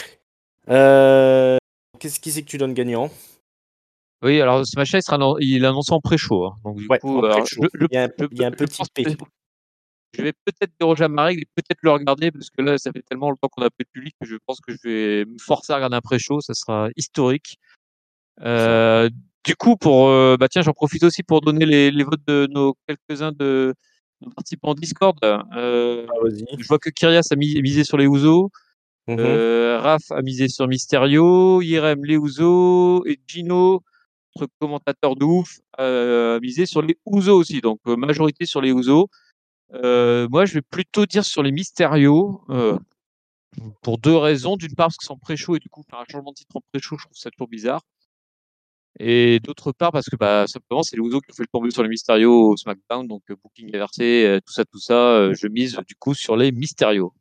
[SPEAKER 1] Qu'est-ce qui c'est que tu donnes gagnant?
[SPEAKER 2] oui, alors ce machin, il annonce en pré-show. Hein. Donc du
[SPEAKER 1] Ouais,
[SPEAKER 2] coup,
[SPEAKER 1] en
[SPEAKER 2] alors,
[SPEAKER 1] pré-show. Il y a un
[SPEAKER 2] je
[SPEAKER 1] petit
[SPEAKER 2] pense
[SPEAKER 1] P.
[SPEAKER 2] que je vais peut-être déroger à ma règle et peut-être le regarder parce que là, ça fait tellement longtemps qu'on a plus de public que je pense que je vais me forcer à regarder un pré-show. Ça sera historique.
[SPEAKER 1] D'accord.
[SPEAKER 2] Du coup, tiens, j'en profite aussi pour donner les votes de quelques-uns de nos participants Discord.
[SPEAKER 1] Ah, vas-y.
[SPEAKER 2] Je vois que Kyrias a misé sur les Usos,
[SPEAKER 1] Mhm.
[SPEAKER 2] Raph a misé sur Mysterio, Yerem les Usos et Gino, notre commentateur de ouf, a misé sur les Usos aussi. Donc majorité sur les Usos. Moi, je vais plutôt dire sur les Mysterio. Pour deux raisons. D'une part, parce que c'est en pré-show et du coup, faire un changement de titre en pré-show, je trouve ça toujours bizarre. Et d'autre part, parce que simplement, c'est les Usos qui ont fait le tomber sur les Mysterio au SmackDown, donc booking inversé, tout ça, je mise du coup sur les Mysterio.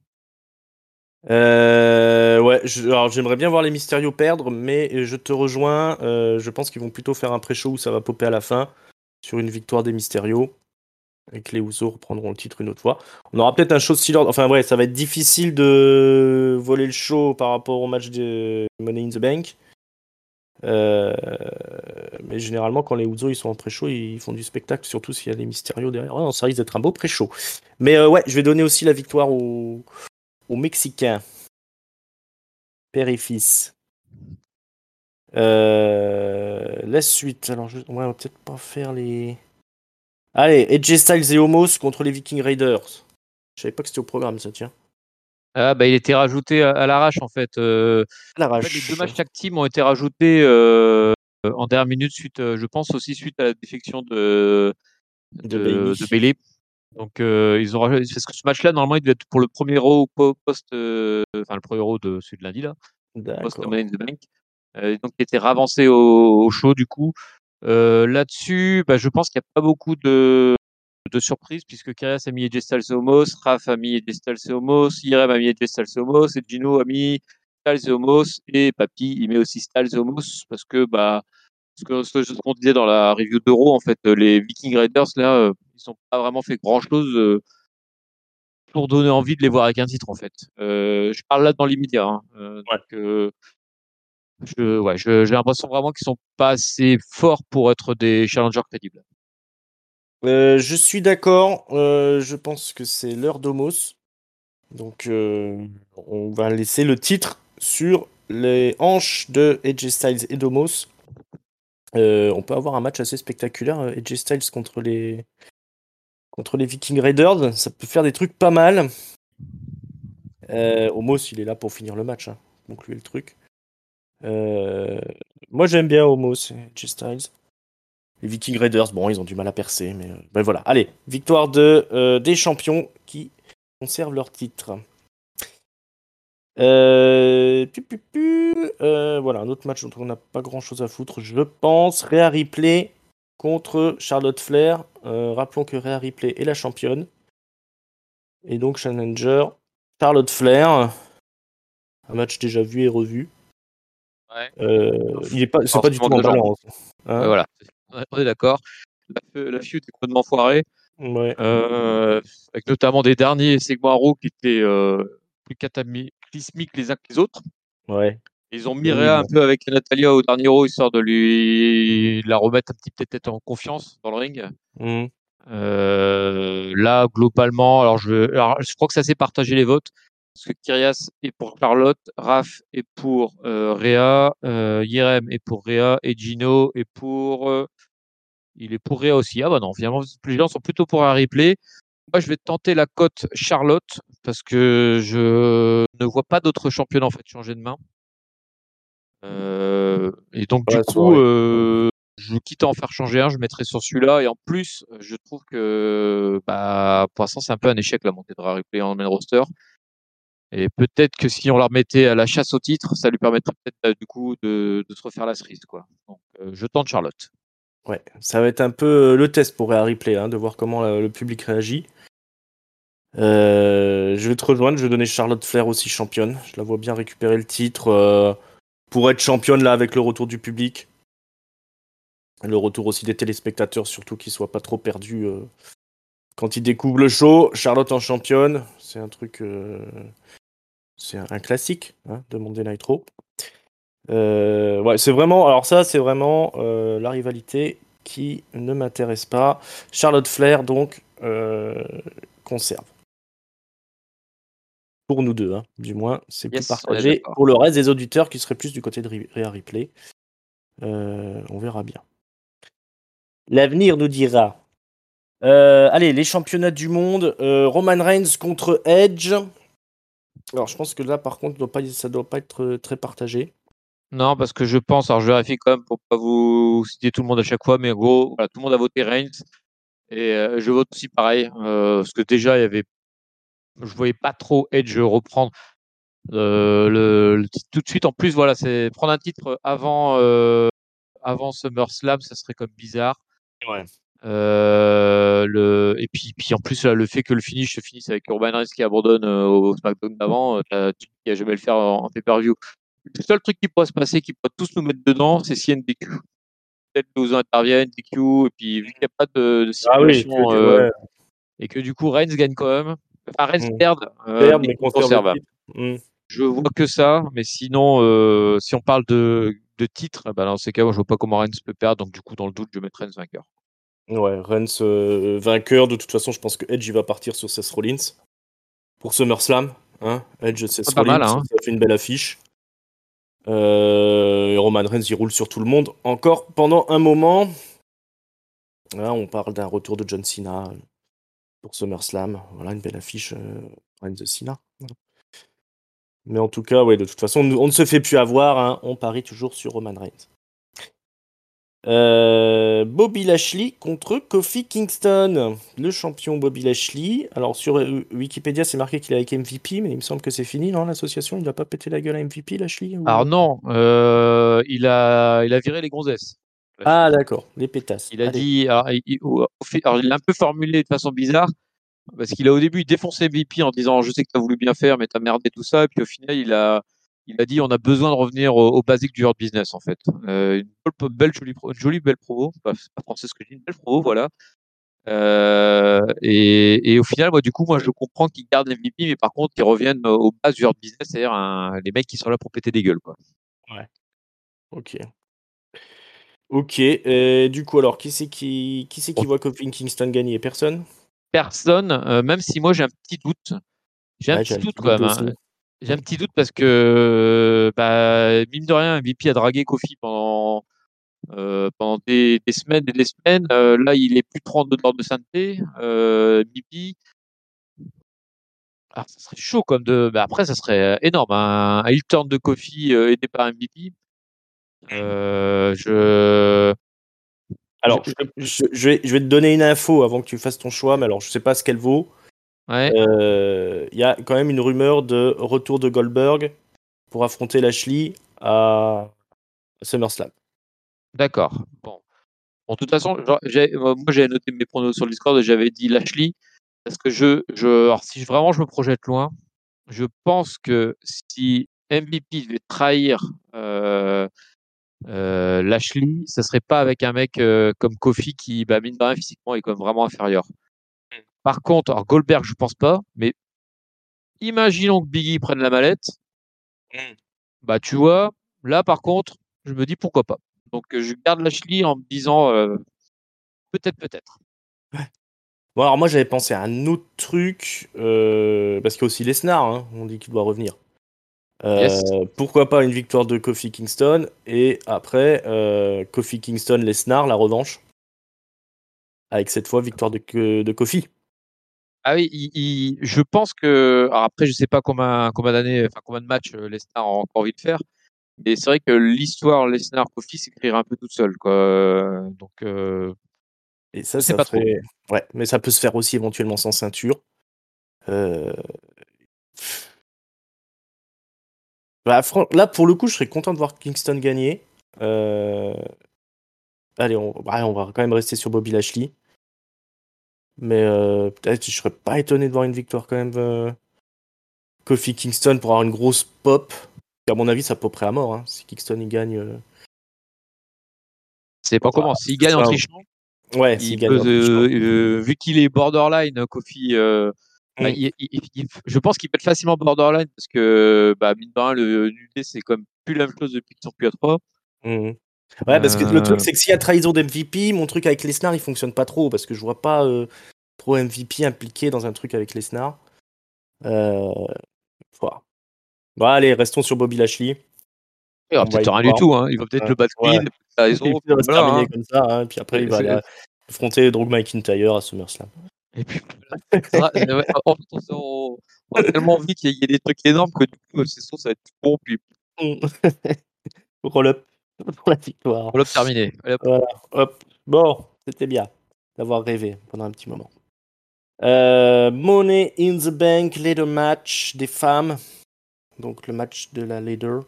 [SPEAKER 1] Ouais, alors j'aimerais bien voir les Mysterio perdre, mais je te rejoins. Je pense qu'ils vont plutôt faire un pré-show où ça va popper à la fin sur une victoire des Mysterio et que les Usos reprendront le titre une autre fois. On aura peut-être un show Steelers. Enfin, ouais, ça va être difficile de voler le show par rapport au match de Money in the Bank. Mais généralement, quand les Usos ils sont en pré-show, ils font du spectacle, surtout s'il y a les Mysterio derrière. Ouais, non, ça risque d'être un beau pré-show. Mais ouais, je vais donner aussi la victoire aux Mexicains, père et fils. La suite. Alors, ouais, on va peut-être pas faire les. Allez, AJ Styles et Omos contre les Viking Raiders. Je savais pas que c'était au programme, ça, tiens.
[SPEAKER 2] Ah, bah, il était rajouté à l'arrache en fait. En fait, les deux
[SPEAKER 1] L'arrache
[SPEAKER 2] matchs tag team ont été rajoutés en dernière minute suite, je pense aussi suite à la défection
[SPEAKER 1] de Bailey.
[SPEAKER 2] de Bayley. Donc ils ont rajouté parce que ce match-là normalement il devait être pour le premier Raw post, enfin le premier Raw de celui de lundi là, post
[SPEAKER 1] D'accord.
[SPEAKER 2] Money in the Bank. Donc il était ravancé au show du coup. Là-dessus, bah, je pense qu'il n'y a pas beaucoup de surprises puisque Karius a mis AJ Styles et Omos, Raph a mis AJ Styles et Omos, Irem a mis AJ Styles et Omos, et Gino a mis Styles et Omos, et Papy il met aussi Styles et Omos parce que bah ce qu'on disait dans la review d'Euro, en fait, les Viking Raiders là, ils n'ont pas vraiment fait grand-chose pour donner envie de les voir avec un titre en fait. Je parle là dans l'immédiat. Hein.
[SPEAKER 1] Ouais.
[SPEAKER 2] J'ai l'impression vraiment qu'ils sont pas assez forts pour être des challengers crédibles.
[SPEAKER 1] Je suis d'accord. Je pense que c'est l'heure d'Omos. Donc, on va laisser le titre sur les hanches de AJ Styles et d'Omos. On peut avoir un match assez spectaculaire. AJ Styles contre les Viking Raiders. Ça peut faire des trucs pas mal. Omos, il est là pour finir le match. Hein, conclure le truc. Euh, Moi, j'aime bien Omos et AJ Styles. Les Viking Raiders, bon, ils ont du mal à percer, mais ben voilà. Allez, victoire des champions qui conservent leur titre. Voilà, un autre match dont on n'a pas grand-chose à foutre, je pense. Rhea Ripley contre Charlotte Flair. Rappelons que Rhea Ripley est la championne. Et donc, challenger, Charlotte Flair. Un match déjà vu et revu.
[SPEAKER 2] Ouais.
[SPEAKER 1] C'est pas du
[SPEAKER 2] Forcément
[SPEAKER 1] tout
[SPEAKER 2] de
[SPEAKER 1] en
[SPEAKER 2] la jambe.
[SPEAKER 1] balance.
[SPEAKER 2] Ouais,
[SPEAKER 1] Hein.
[SPEAKER 2] voilà, on est d'accord. La feud est complètement foirée,
[SPEAKER 1] Ouais,
[SPEAKER 2] avec notamment des derniers segments à Raw qui étaient plus cataclysmiques les uns que les autres.
[SPEAKER 1] ouais.
[SPEAKER 2] Ils ont mis
[SPEAKER 1] Oui,
[SPEAKER 2] Rhea un
[SPEAKER 1] bon.
[SPEAKER 2] peu avec Natalia au dernier Raw histoire de la remettre un petit peu peut-être en confiance dans le ring.
[SPEAKER 1] Mhm.
[SPEAKER 2] Là, globalement, alors, je crois que ça s'est partagé les votes. Parce que Kyrias est pour Charlotte, Raph est pour Rhea, Yerem est pour Rhea et Gino est pour. Il est pour Rhea aussi. Ah bah non, finalement, les gens sont plutôt pour un replay. Moi, je vais tenter la cote Charlotte parce que je ne vois pas d'autres championnes en fait changer de main. Et donc, du
[SPEAKER 1] Ouais, ça
[SPEAKER 2] coup,
[SPEAKER 1] aurait-
[SPEAKER 2] quitte à en faire changer un, je mettrai sur celui-là. Et en plus, je trouve que bah, pour l'instant, c'est un peu un échec la montée de Rhea Ripley en main roster. Et peut-être que si on leur mettait à la chasse au titre, ça lui permettrait peut-être du coup de se refaire la cerise, quoi. Donc, je tente Charlotte.
[SPEAKER 1] Ouais, ça va être un peu le test pour Rhea Ripley, hein, de voir comment le public réagit. Je vais te rejoindre, je vais donner Charlotte Flair aussi championne. Je la vois bien récupérer le titre pour être championne là avec le retour du public. Le retour aussi des téléspectateurs, surtout qu'ils soient pas trop perdus quand ils découvrent le show. Charlotte en championne, c'est un truc, c'est un classique hein, de Monday Night Raw. Ouais, c'est vraiment, alors ça, c'est vraiment la rivalité qui ne m'intéresse pas. Charlotte Flair, donc, conserve. Pour nous deux, hein, du moins, c'est plus
[SPEAKER 2] Yes, on est
[SPEAKER 1] partagé.
[SPEAKER 2] d'accord.
[SPEAKER 1] Pour le reste des auditeurs qui seraient plus du côté de Rhea Ripley, on verra bien. L'avenir nous dira. Allez, les championnats du monde. Roman Reigns contre Edge. Alors, je pense que là, par contre, ça doit pas être très partagé.
[SPEAKER 2] Non, parce que je pense, alors je vérifie quand même pour pas vous citer tout le monde à chaque fois, mais en gros, voilà, tout le monde a voté Reigns et je vote aussi pareil, parce que déjà je voyais pas trop Edge reprendre le titre tout de suite. En plus, voilà, c'est prendre un titre avant SummerSlam, ça serait comme bizarre.
[SPEAKER 1] Ouais.
[SPEAKER 2] Et puis en plus là, le fait que le finish se finisse avec Urban Reigns qui abandonne au SmackDown d'avant, tu vas jamais le faire en pay-per-view. Le seul truc qui pourrait se passer, qui pourrait tous nous mettre dedans, c'est si NDQ. Peut-être que vous interviennent, DQ, et puis vu qu'il n'y a pas de
[SPEAKER 1] Ah oui,
[SPEAKER 2] stipulation
[SPEAKER 1] ouais.
[SPEAKER 2] et que du coup Reigns gagne quand même, enfin Reigns
[SPEAKER 1] Mm.
[SPEAKER 2] perd,
[SPEAKER 1] Perdre,
[SPEAKER 2] mais
[SPEAKER 1] mais
[SPEAKER 2] qu'il
[SPEAKER 1] conserve le
[SPEAKER 2] conserve.
[SPEAKER 1] titre. Mm.
[SPEAKER 2] Je vois que ça, mais sinon, si on parle de titre, bah, dans ces cas, moi, je vois pas comment Reigns peut perdre. Donc, du coup, dans le doute, je vais mettre Reigns vainqueur.
[SPEAKER 1] Ouais, Reigns vainqueur. De toute façon, je pense que Edge il va partir sur Seth Rollins pour SummerSlam. Hein, Edge, Seth
[SPEAKER 2] Pas
[SPEAKER 1] Rollins,
[SPEAKER 2] mal, hein.
[SPEAKER 1] ça fait une belle affiche. Et Roman Reigns, il roule sur tout le monde. Encore pendant un moment. Là, on parle d'un retour de John Cena pour SummerSlam. Voilà, une belle affiche. Reigns de Cena. Voilà. Mais en tout cas, ouais, de toute façon, on ne se fait plus avoir. Hein, on parie toujours sur Roman Reigns. Bobby Lashley contre Kofi Kingston, le champion Bobby Lashley. Alors sur Wikipédia, c'est marqué qu'il est avec MVP, mais il me semble que c'est fini, non, l'association? Il ne va pas péter la gueule à MVP, Lashley
[SPEAKER 2] Alors, non, il a viré les gonzesses. Lashley.
[SPEAKER 1] Ah d'accord, les pétasses.
[SPEAKER 2] Il a
[SPEAKER 1] Allez.
[SPEAKER 2] dit, alors, il l'a un peu formulé de façon bizarre, parce qu'il a au début défoncé MVP en disant je sais que tu as voulu bien faire, mais tu as merdé tout ça. Et puis au final, il a dit on a besoin de revenir au basique du hard business en fait. Une belle, jolie, belle promo. C'est pas français ce que je dis, une belle promo, voilà. Et au final, moi, du coup, moi, je comprends qu'ils gardent MVP, mais par contre, qu'ils reviennent aux bases du hard business, c'est-à-dire les mecs qui sont là pour péter des gueules, quoi.
[SPEAKER 1] Ouais. Ok. Ok. Du coup, alors, qui c'est qui voit Kofi Kingston gagner? Personne?
[SPEAKER 2] Personne, même si moi j'ai un petit doute. J'ai un
[SPEAKER 1] Ouais, j'ai
[SPEAKER 2] petit
[SPEAKER 1] un
[SPEAKER 2] doute
[SPEAKER 1] petit
[SPEAKER 2] quand
[SPEAKER 1] doute
[SPEAKER 2] même,
[SPEAKER 1] aussi.
[SPEAKER 2] hein. J'ai un petit doute parce que, bah, mine de rien, MVP a dragué Kofi pendant des semaines et des semaines. Là, il est plus de 32 d'ordre de sainteté. MVP, ça serait chaud comme de. Bah, après, ça serait énorme. Un heel turn de Kofi aidé par MVP. Je,
[SPEAKER 1] Alors,
[SPEAKER 2] je-
[SPEAKER 1] je vais te donner une info avant que tu fasses ton choix, mais alors, je sais pas ce qu'elle vaut.
[SPEAKER 2] ouais,
[SPEAKER 1] Il y a quand même une rumeur de retour de Goldberg pour affronter Lashley à SummerSlam.
[SPEAKER 2] d'accord. Bon. Bon, de toute façon, genre, moi j'avais noté mes pronos sur le Discord et j'avais dit Lashley parce que alors, si vraiment je me projette loin, je pense que si MVP devait trahir Lashley, ça serait pas avec un mec comme Kofi qui, bah, mine de rien, physiquement est quand même vraiment inférieur. Par contre, alors Goldberg, je pense pas, mais imaginons que Biggie prenne la mallette, bah tu vois, là par contre, je me dis pourquoi pas. Donc je garde Lashley en me disant peut-être, peut-être.
[SPEAKER 1] Bon, alors moi j'avais pensé à un autre truc, parce qu'il y a aussi Lesnar, hein, on dit qu'il doit revenir.
[SPEAKER 2] Yes.
[SPEAKER 1] Pourquoi pas une victoire de Kofi Kingston et après Kofi Kingston Lesnar, la revanche, avec cette fois victoire de Kofi.
[SPEAKER 2] Ah oui, je pense que. Alors après, je sais pas combien d'années, enfin combien de matchs Lesnar a encore envie de faire, mais c'est vrai que l'histoire Lesnar-Kofi s'écrira un peu toute seule, quoi. Donc,
[SPEAKER 1] Et
[SPEAKER 2] je
[SPEAKER 1] ça,
[SPEAKER 2] sais
[SPEAKER 1] ça
[SPEAKER 2] pas trop.
[SPEAKER 1] ferait. Ouais, mais ça peut se faire aussi éventuellement sans ceinture. Euh, Là, pour le coup, je serais content de voir Kingston gagner. Euh, Allez, on va quand même rester sur Bobby Lashley. Mais peut-être je serais pas étonné de voir une victoire quand même. Kofi Kingston pour avoir une grosse pop. À mon avis, ça poperait à mort. Hein, si Kingston il gagne.
[SPEAKER 2] C'est pas
[SPEAKER 1] Bah,
[SPEAKER 2] comment. S'il gagne en trichant,
[SPEAKER 1] ouais, s'il
[SPEAKER 2] il
[SPEAKER 1] gagne
[SPEAKER 2] peut,
[SPEAKER 1] en trichant.
[SPEAKER 2] vu qu'il est borderline, Kofi, bah,
[SPEAKER 1] Mm,
[SPEAKER 2] je pense qu'il peut être facilement borderline parce que, bah, mine de rien, le nudé, c'est comme plus la même chose depuis qu'ils sont plus à trois.
[SPEAKER 1] mm. Ouais, parce que le truc,
[SPEAKER 2] Euh,
[SPEAKER 1] c'est que s'il y a trahison d'MVP, mon truc avec Lesnar, il fonctionne pas trop. Parce que je vois pas trop MVP impliqué dans un truc avec Lesnar. Euh, voilà. Bon, allez, restons sur Bobby Lashley.
[SPEAKER 2] il y aura
[SPEAKER 1] On va
[SPEAKER 2] peut-être
[SPEAKER 1] y
[SPEAKER 2] rien du
[SPEAKER 1] croire.
[SPEAKER 2] tout, hein. Il va peut-être le battre
[SPEAKER 1] Ouais.
[SPEAKER 2] clean, t'as
[SPEAKER 1] Il
[SPEAKER 2] raison, puis
[SPEAKER 1] va se
[SPEAKER 2] voilà,
[SPEAKER 1] terminer
[SPEAKER 2] hein.
[SPEAKER 1] comme ça. Hein, puis après, il
[SPEAKER 2] C'est-
[SPEAKER 1] va
[SPEAKER 2] c'est-
[SPEAKER 1] aller affronter Drew McIntyre à SummerSlam.
[SPEAKER 2] Et puis, voilà. Ouais, en fait, on a tellement envie qu'il y ait des trucs énormes que du coup, c'est sûr, ça va être tout bon, puis
[SPEAKER 1] Mm. Roll-up pour la victoire.
[SPEAKER 2] voilà, terminé. Allez, hop.
[SPEAKER 1] Voilà. Hop. Bon, c'était bien d'avoir rêvé pendant un petit moment. Money in the Bank, Ladder Match des femmes. Donc le match de la Ladder.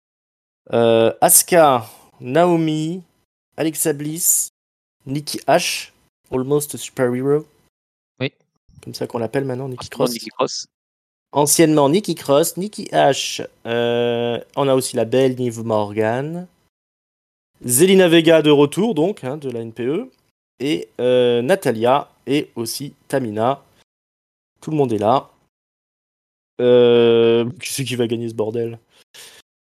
[SPEAKER 1] Asuka, Naomi, Alexa Bliss, Nikki Ash, Almost a Superhero.
[SPEAKER 2] Oui,
[SPEAKER 1] Comme ça qu'on l'appelle maintenant, Nikki
[SPEAKER 2] forcément,
[SPEAKER 1] Cross.
[SPEAKER 2] Nikki Cross.
[SPEAKER 1] Anciennement Nikki Cross, Nikki Ash. On a aussi la belle Liv Morgan. Zelina Vega de retour, donc, hein, de la NPE. Et Natalia et aussi Tamina. Tout le monde est là. Qui c'est qui va gagner ce bordel?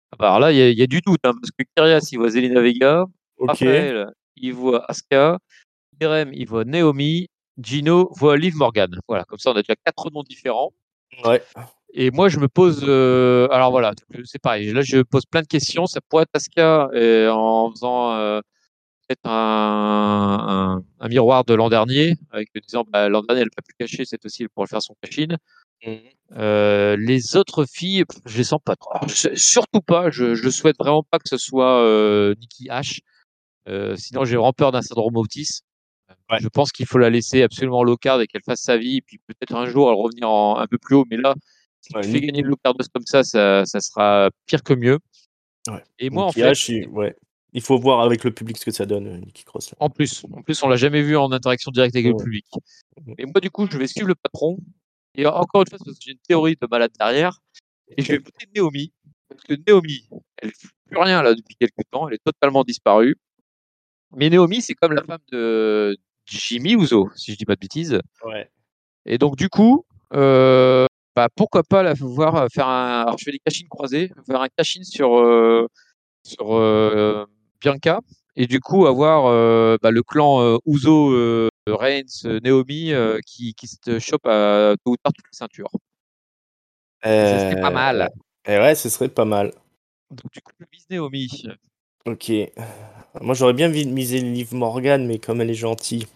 [SPEAKER 2] Alors là, il y a du doute, hein, parce que Kyrios, il voit Zelina Vega.
[SPEAKER 1] Ok.
[SPEAKER 2] Raphaël, il voit Asuka. Jerem, il voit Naomi. Gino voit Liv Morgan. Voilà, comme ça, on a déjà 4 noms différents.
[SPEAKER 1] Ouais.
[SPEAKER 2] Et moi, je me pose. Alors voilà, c'est pareil. Là, je pose plein de questions. Ça pourrait être Asuka en faisant peut-être un miroir de l'an dernier, avec disant bah, l'an dernier, elle n'a pas pu cacher, cette aussi, elle pourrait faire son cash-in.
[SPEAKER 1] Mhm.
[SPEAKER 2] Les autres filles, je les sens pas trop. Alors, surtout pas. Je souhaite vraiment pas que ce soit Nikki H. Sinon, j'ai vraiment peur d'un syndrome Otis.
[SPEAKER 1] Ouais.
[SPEAKER 2] Je pense qu'il faut la laisser absolument low card et qu'elle fasse sa vie, et puis peut-être un jour elle revenir un peu plus haut. Mais là, si
[SPEAKER 1] Ouais,
[SPEAKER 2] tu fais gagner le low card comme ça sera pire que mieux.
[SPEAKER 1] ouais.
[SPEAKER 2] Et moi, en
[SPEAKER 1] Nicky
[SPEAKER 2] fait,
[SPEAKER 1] H, ouais. Il faut voir avec le public ce que ça donne, Nikki Cross. Là.
[SPEAKER 2] en plus, on l'a jamais vu en interaction directe avec le
[SPEAKER 1] Mhm.
[SPEAKER 2] public. Et moi, du coup, je vais suivre le patron. Et encore une fois, parce que j'ai une théorie de malade derrière, et je vais voter Naomi. Parce que Naomi, elle ne fait plus rien là depuis quelques temps, elle est totalement disparue. Mais Naomi, c'est comme la femme de Jimmy Uso, si je dis pas de bêtises.
[SPEAKER 1] Ouais.
[SPEAKER 2] Et donc, du coup, bah, pourquoi pas la voir faire un. Alors, je fais des cash-in croisés, faire un cash-in sur Bianca. Et du coup, avoir bah, le clan Uso, Reigns, Naomi qui se chope à tôt ou tard toutes les ceintures. Et ça serait pas
[SPEAKER 1] Euh,
[SPEAKER 2] mal.
[SPEAKER 1] et ouais, ce serait pas mal.
[SPEAKER 2] Donc, du coup, je mise Naomi.
[SPEAKER 1] Ok. Moi, j'aurais bien misé Liv Morgan, mais comme elle est gentille,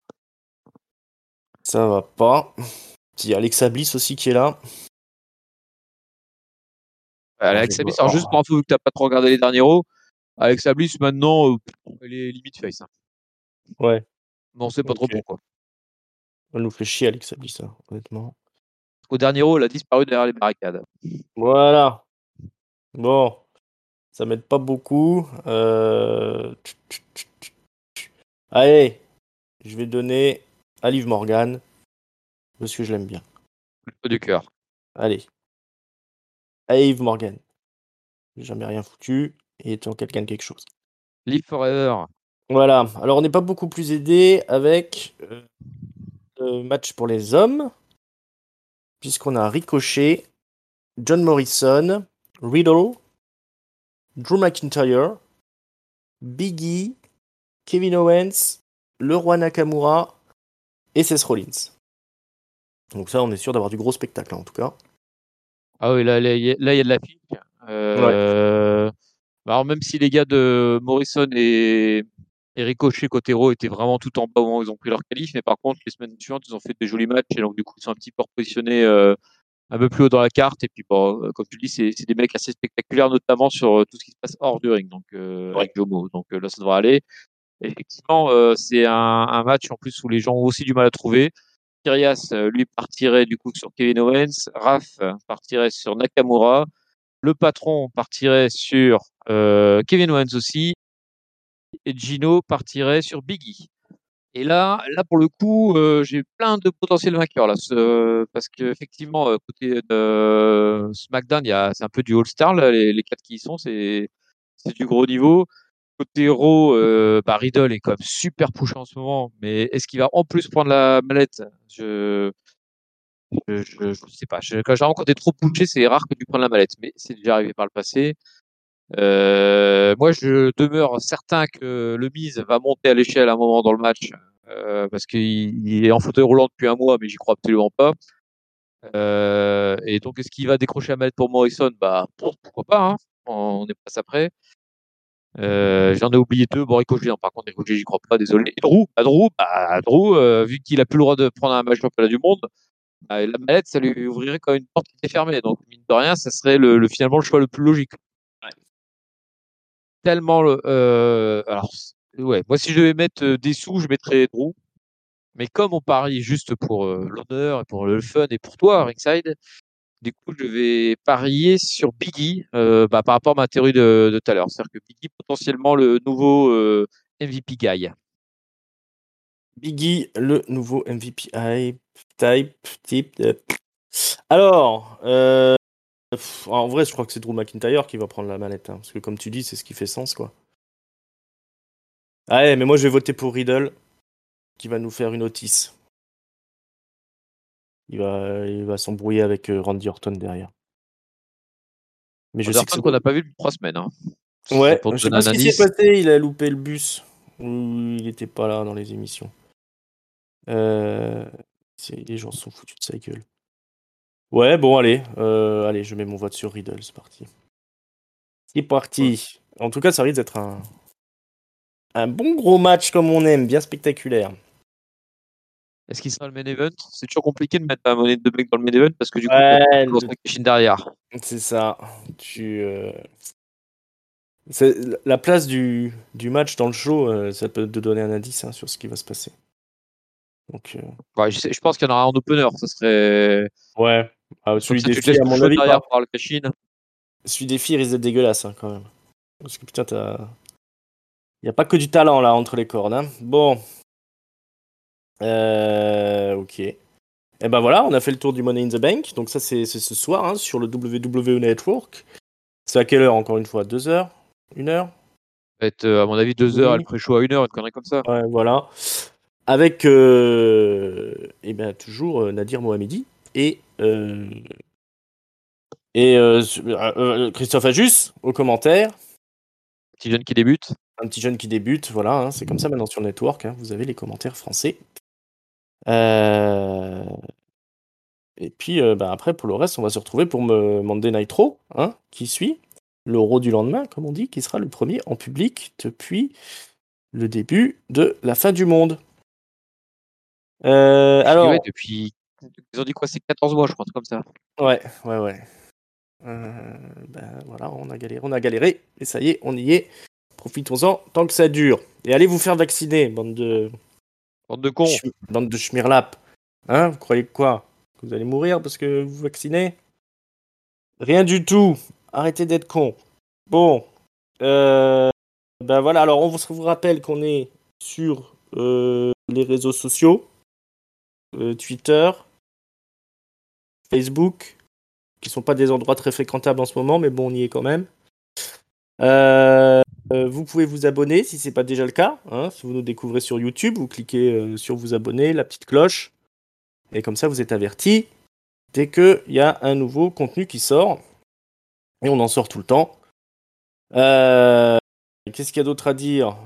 [SPEAKER 1] ça va pas. Puis Alexa Bliss aussi qui est là. Alors,
[SPEAKER 2] Alexa Bliss, alors juste pour info, vu que t'as pas trop regardé les derniers Raw, Alexa Bliss, maintenant, elle est limite face. Hein.
[SPEAKER 1] ouais.
[SPEAKER 2] Mais on sait pas trop
[SPEAKER 1] Ok.
[SPEAKER 2] pourquoi.
[SPEAKER 1] Elle nous fait chier, Alexa Bliss, hein, honnêtement.
[SPEAKER 2] Au dernier Raw, elle a disparu derrière les barricades.
[SPEAKER 1] Voilà. Bon, ça m'aide pas beaucoup. Allez, je vais donner à Liv Morgan parce que je l'aime bien.
[SPEAKER 2] Le peu du cœur.
[SPEAKER 1] Allez, allez Liv Morgan. J'ai jamais rien foutu et étant quelqu'un de quelque chose.
[SPEAKER 2] Live Forever.
[SPEAKER 1] Voilà. Alors, on n'est pas beaucoup plus aidé avec le match pour les hommes, puisqu'on a Ricochet, John Morrison, Riddle, Drew McIntyre, Big E, Kevin Owens, Leroy Nakamura et Seth Rollins. Donc ça, on est sûr d'avoir du gros spectacle, hein, en tout cas.
[SPEAKER 2] Ah oui, là, il y a de la pique.
[SPEAKER 1] Ouais.
[SPEAKER 2] Alors, même si les gars de Morrison et Ricochet côté Raw étaient vraiment tout en bas au moment où ils ont pris leur qualif, mais par contre, les semaines suivantes, ils ont fait des jolis matchs et donc, du coup, ils sont un petit peu repositionnés un peu plus haut dans la carte. Et puis, bon, comme tu le dis, c'est des mecs assez spectaculaires, notamment sur tout ce qui se passe hors du ring, donc
[SPEAKER 1] Ouais.
[SPEAKER 2] avec Jomo. Donc là, ça devrait aller. Effectivement, c'est un match en plus où les gens ont aussi du mal à trouver. Kyrias, lui, partirait du coup sur Kevin Owens. Raph partirait sur Nakamura. Le patron partirait sur Kevin Owens aussi. Et Gino partirait sur Biggie. Et là pour le coup, j'ai plein de potentiels vainqueurs là, parce qu'effectivement, côté de SmackDown, c'est un peu du All-Star, là, les 4 qui y sont, c'est du gros niveau. Côté Raw, bah, Riddle est quand même super push en ce moment, mais est-ce qu'il va en plus prendre la mallette? Je sais pas. Quand t'es trop pushé, c'est rare que tu prennes la mallette, mais c'est déjà arrivé par le passé. Moi, je demeure certain que le Miz va monter à l'échelle à un moment dans le match, parce qu'il est en fauteuil roulant depuis un mois, mais j'y crois absolument pas. Et donc, est-ce qu'il va décrocher la mallette pour Morrison? Bah, pourquoi pas, hein. On est pas après. J'en ai oublié 2. Bon, Ricochet, non, par contre, Ricochet, j'y crois pas, désolé. Et Drew, vu qu'il a plus le droit de prendre un match championnat du monde, bah, la mallette, ça lui ouvrirait quand même une porte qui était fermée. Donc, mine de rien, ça serait finalement le choix le plus logique.
[SPEAKER 1] Ouais.
[SPEAKER 2] Tellement alors ouais, moi si je devais mettre des sous, je mettrais Drew. Mais comme on parie juste pour l'honneur et pour le fun et pour toi, Ringside, du coup je vais parier sur Biggie bah, par rapport à ma théorie de tout à l'heure. C'est-à-dire que Biggie potentiellement le nouveau MVP guy.
[SPEAKER 1] Biggie, le nouveau MVP type. Alors, en vrai, je crois que c'est Drew McIntyre qui va prendre la mallette, hein, parce que comme tu dis, c'est ce qui fait sens, quoi. Ah ouais, mais moi je vais voter pour Riddle, qui va nous faire une Otis. Il va s'embrouiller avec Randy Orton derrière. Mais je sais que
[SPEAKER 2] Anderson qu'on n'a pas vu depuis 3 semaines. Hein.
[SPEAKER 1] Ouais,
[SPEAKER 2] Pour te
[SPEAKER 1] je sais
[SPEAKER 2] donner
[SPEAKER 1] pas
[SPEAKER 2] un
[SPEAKER 1] ce qui s'est
[SPEAKER 2] indice.
[SPEAKER 1] passé, il a loupé le bus. Ou il était pas là dans les émissions. Les gens se sont foutus de sa gueule. Ouais, bon, allez. Allez, je mets mon vote sur Riddle, c'est parti. C'est parti. En tout cas, ça risque d'être un bon gros match comme on aime, bien spectaculaire.
[SPEAKER 2] Est-ce qu'il sera le main event? C'est toujours compliqué de mettre la monnaie de Bank dans le main event parce que du coup, tu
[SPEAKER 1] Ouais,
[SPEAKER 2] as toujours Kenshin derrière.
[SPEAKER 1] c'est ça. La place du match dans le show, ça peut te donner un indice hein, sur ce qui va se passer. Donc,
[SPEAKER 2] Ouais, je pense qu'il y en aura un opener. Ça serait.
[SPEAKER 1] ouais.
[SPEAKER 2] Comme
[SPEAKER 1] Celui
[SPEAKER 2] ça,
[SPEAKER 1] des
[SPEAKER 2] tu te
[SPEAKER 1] filles,
[SPEAKER 2] laisses
[SPEAKER 1] à
[SPEAKER 2] le
[SPEAKER 1] mon
[SPEAKER 2] show
[SPEAKER 1] avis,
[SPEAKER 2] derrière
[SPEAKER 1] pas.
[SPEAKER 2] par le Kenshin.
[SPEAKER 1] Celui des filles risque d'être dégueulasse hein, quand même. Parce que putain, il n'y a pas que du talent là entre les cordes. Hein. Bon. Ok. Et ben voilà, on a fait le tour du Money in the Bank. Donc ça, c'est ce soir hein, sur le WWE Network. C'est à quelle heure encore une fois 2 heures 1 heure
[SPEAKER 2] Ça va être, à mon avis, 2 heures et le pré-show à 1 heure, une connerie comme ça.
[SPEAKER 1] Ouais, voilà. Avec et ben, toujours Nadir Mohamedi et Christophe Ajus aux commentaires.
[SPEAKER 2] Petit jeune qui débute.
[SPEAKER 1] Un petit jeune qui débute, voilà, hein, c'est comme ça maintenant sur le network, hein, vous avez les commentaires français. Et puis bah, après, pour le reste, on va se retrouver pour Monday Night Raw, hein, qui suit, le Raw du lendemain, comme on dit, qui sera le premier en public depuis le début de la fin du monde. Alors,
[SPEAKER 2] Depuis. Ils ont dit quoi? C'est 14 mois, je crois, un truc comme ça.
[SPEAKER 1] ouais. Ben voilà, on a galéré, et ça y est, on y est. Profitons-en tant que ça dure. Et allez vous faire vacciner, bande de
[SPEAKER 2] cons.
[SPEAKER 1] bande de schmirlap. Hein, vous croyez quoi? Que vous allez mourir parce que vous vaccinez? Rien du tout. Arrêtez d'être con. Bon, ben voilà. Alors on vous rappelle qu'on est sur les réseaux sociaux, Twitter, Facebook, qui sont pas des endroits très fréquentables en ce moment, mais bon, on y est quand même. Vous pouvez vous abonner si c'est pas déjà le cas. Hein, si vous nous découvrez sur YouTube, vous cliquez sur vous abonner, la petite cloche, et comme ça vous êtes averti dès qu'il y a un nouveau contenu qui sort. Et on en sort tout le temps. Qu'est-ce qu'il y a d'autre à dire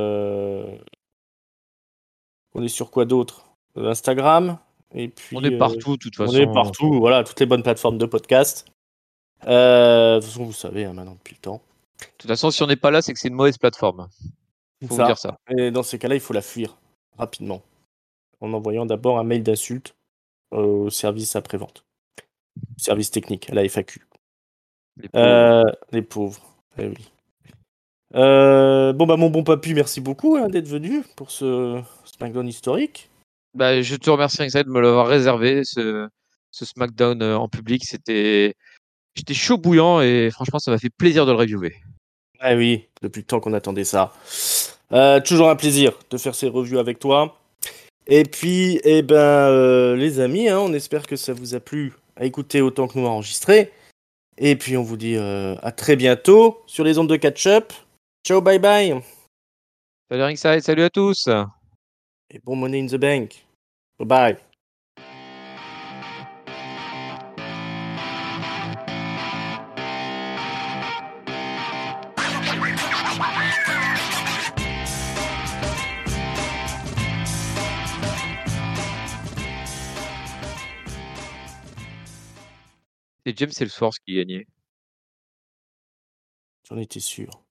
[SPEAKER 1] On est sur quoi d'autre Instagram. Et puis,
[SPEAKER 2] On est partout, de toute façon.
[SPEAKER 1] on est partout, voilà, toutes les bonnes plateformes de podcast. De toute façon, vous savez, hein, maintenant, depuis le temps.
[SPEAKER 2] De toute façon, si on n'est pas là, c'est que c'est une mauvaise plateforme. Il faut vous dire ça.
[SPEAKER 1] Et dans ces cas-là, il faut la fuir rapidement. En envoyant d'abord un mail d'insulte au service après-vente. Service technique, à la FAQ. Les pauvres. Eh oui. Bon bah mon bon papy, merci beaucoup hein, d'être venu pour ce SmackDown historique.
[SPEAKER 2] Bah, je te remercie Ringside de me l'avoir réservé, ce SmackDown en public. J'étais chaud bouillant et franchement, ça m'a fait plaisir de le reviewer.
[SPEAKER 1] Ah oui, depuis le temps qu'on attendait ça. Toujours un plaisir de faire ces reviews avec toi. Et puis, eh ben, les amis, hein, on espère que ça vous a plu à écouter autant que nous à enregistrer. Et puis on vous dit à très bientôt sur les ondes de catch-up. Ciao, bye bye.
[SPEAKER 2] Salut Ringside, salut à tous.
[SPEAKER 1] Et bon Money in the Bank. Bye bye.
[SPEAKER 2] C'est James Ellsworth qui gagnait.
[SPEAKER 1] J'en étais sûr.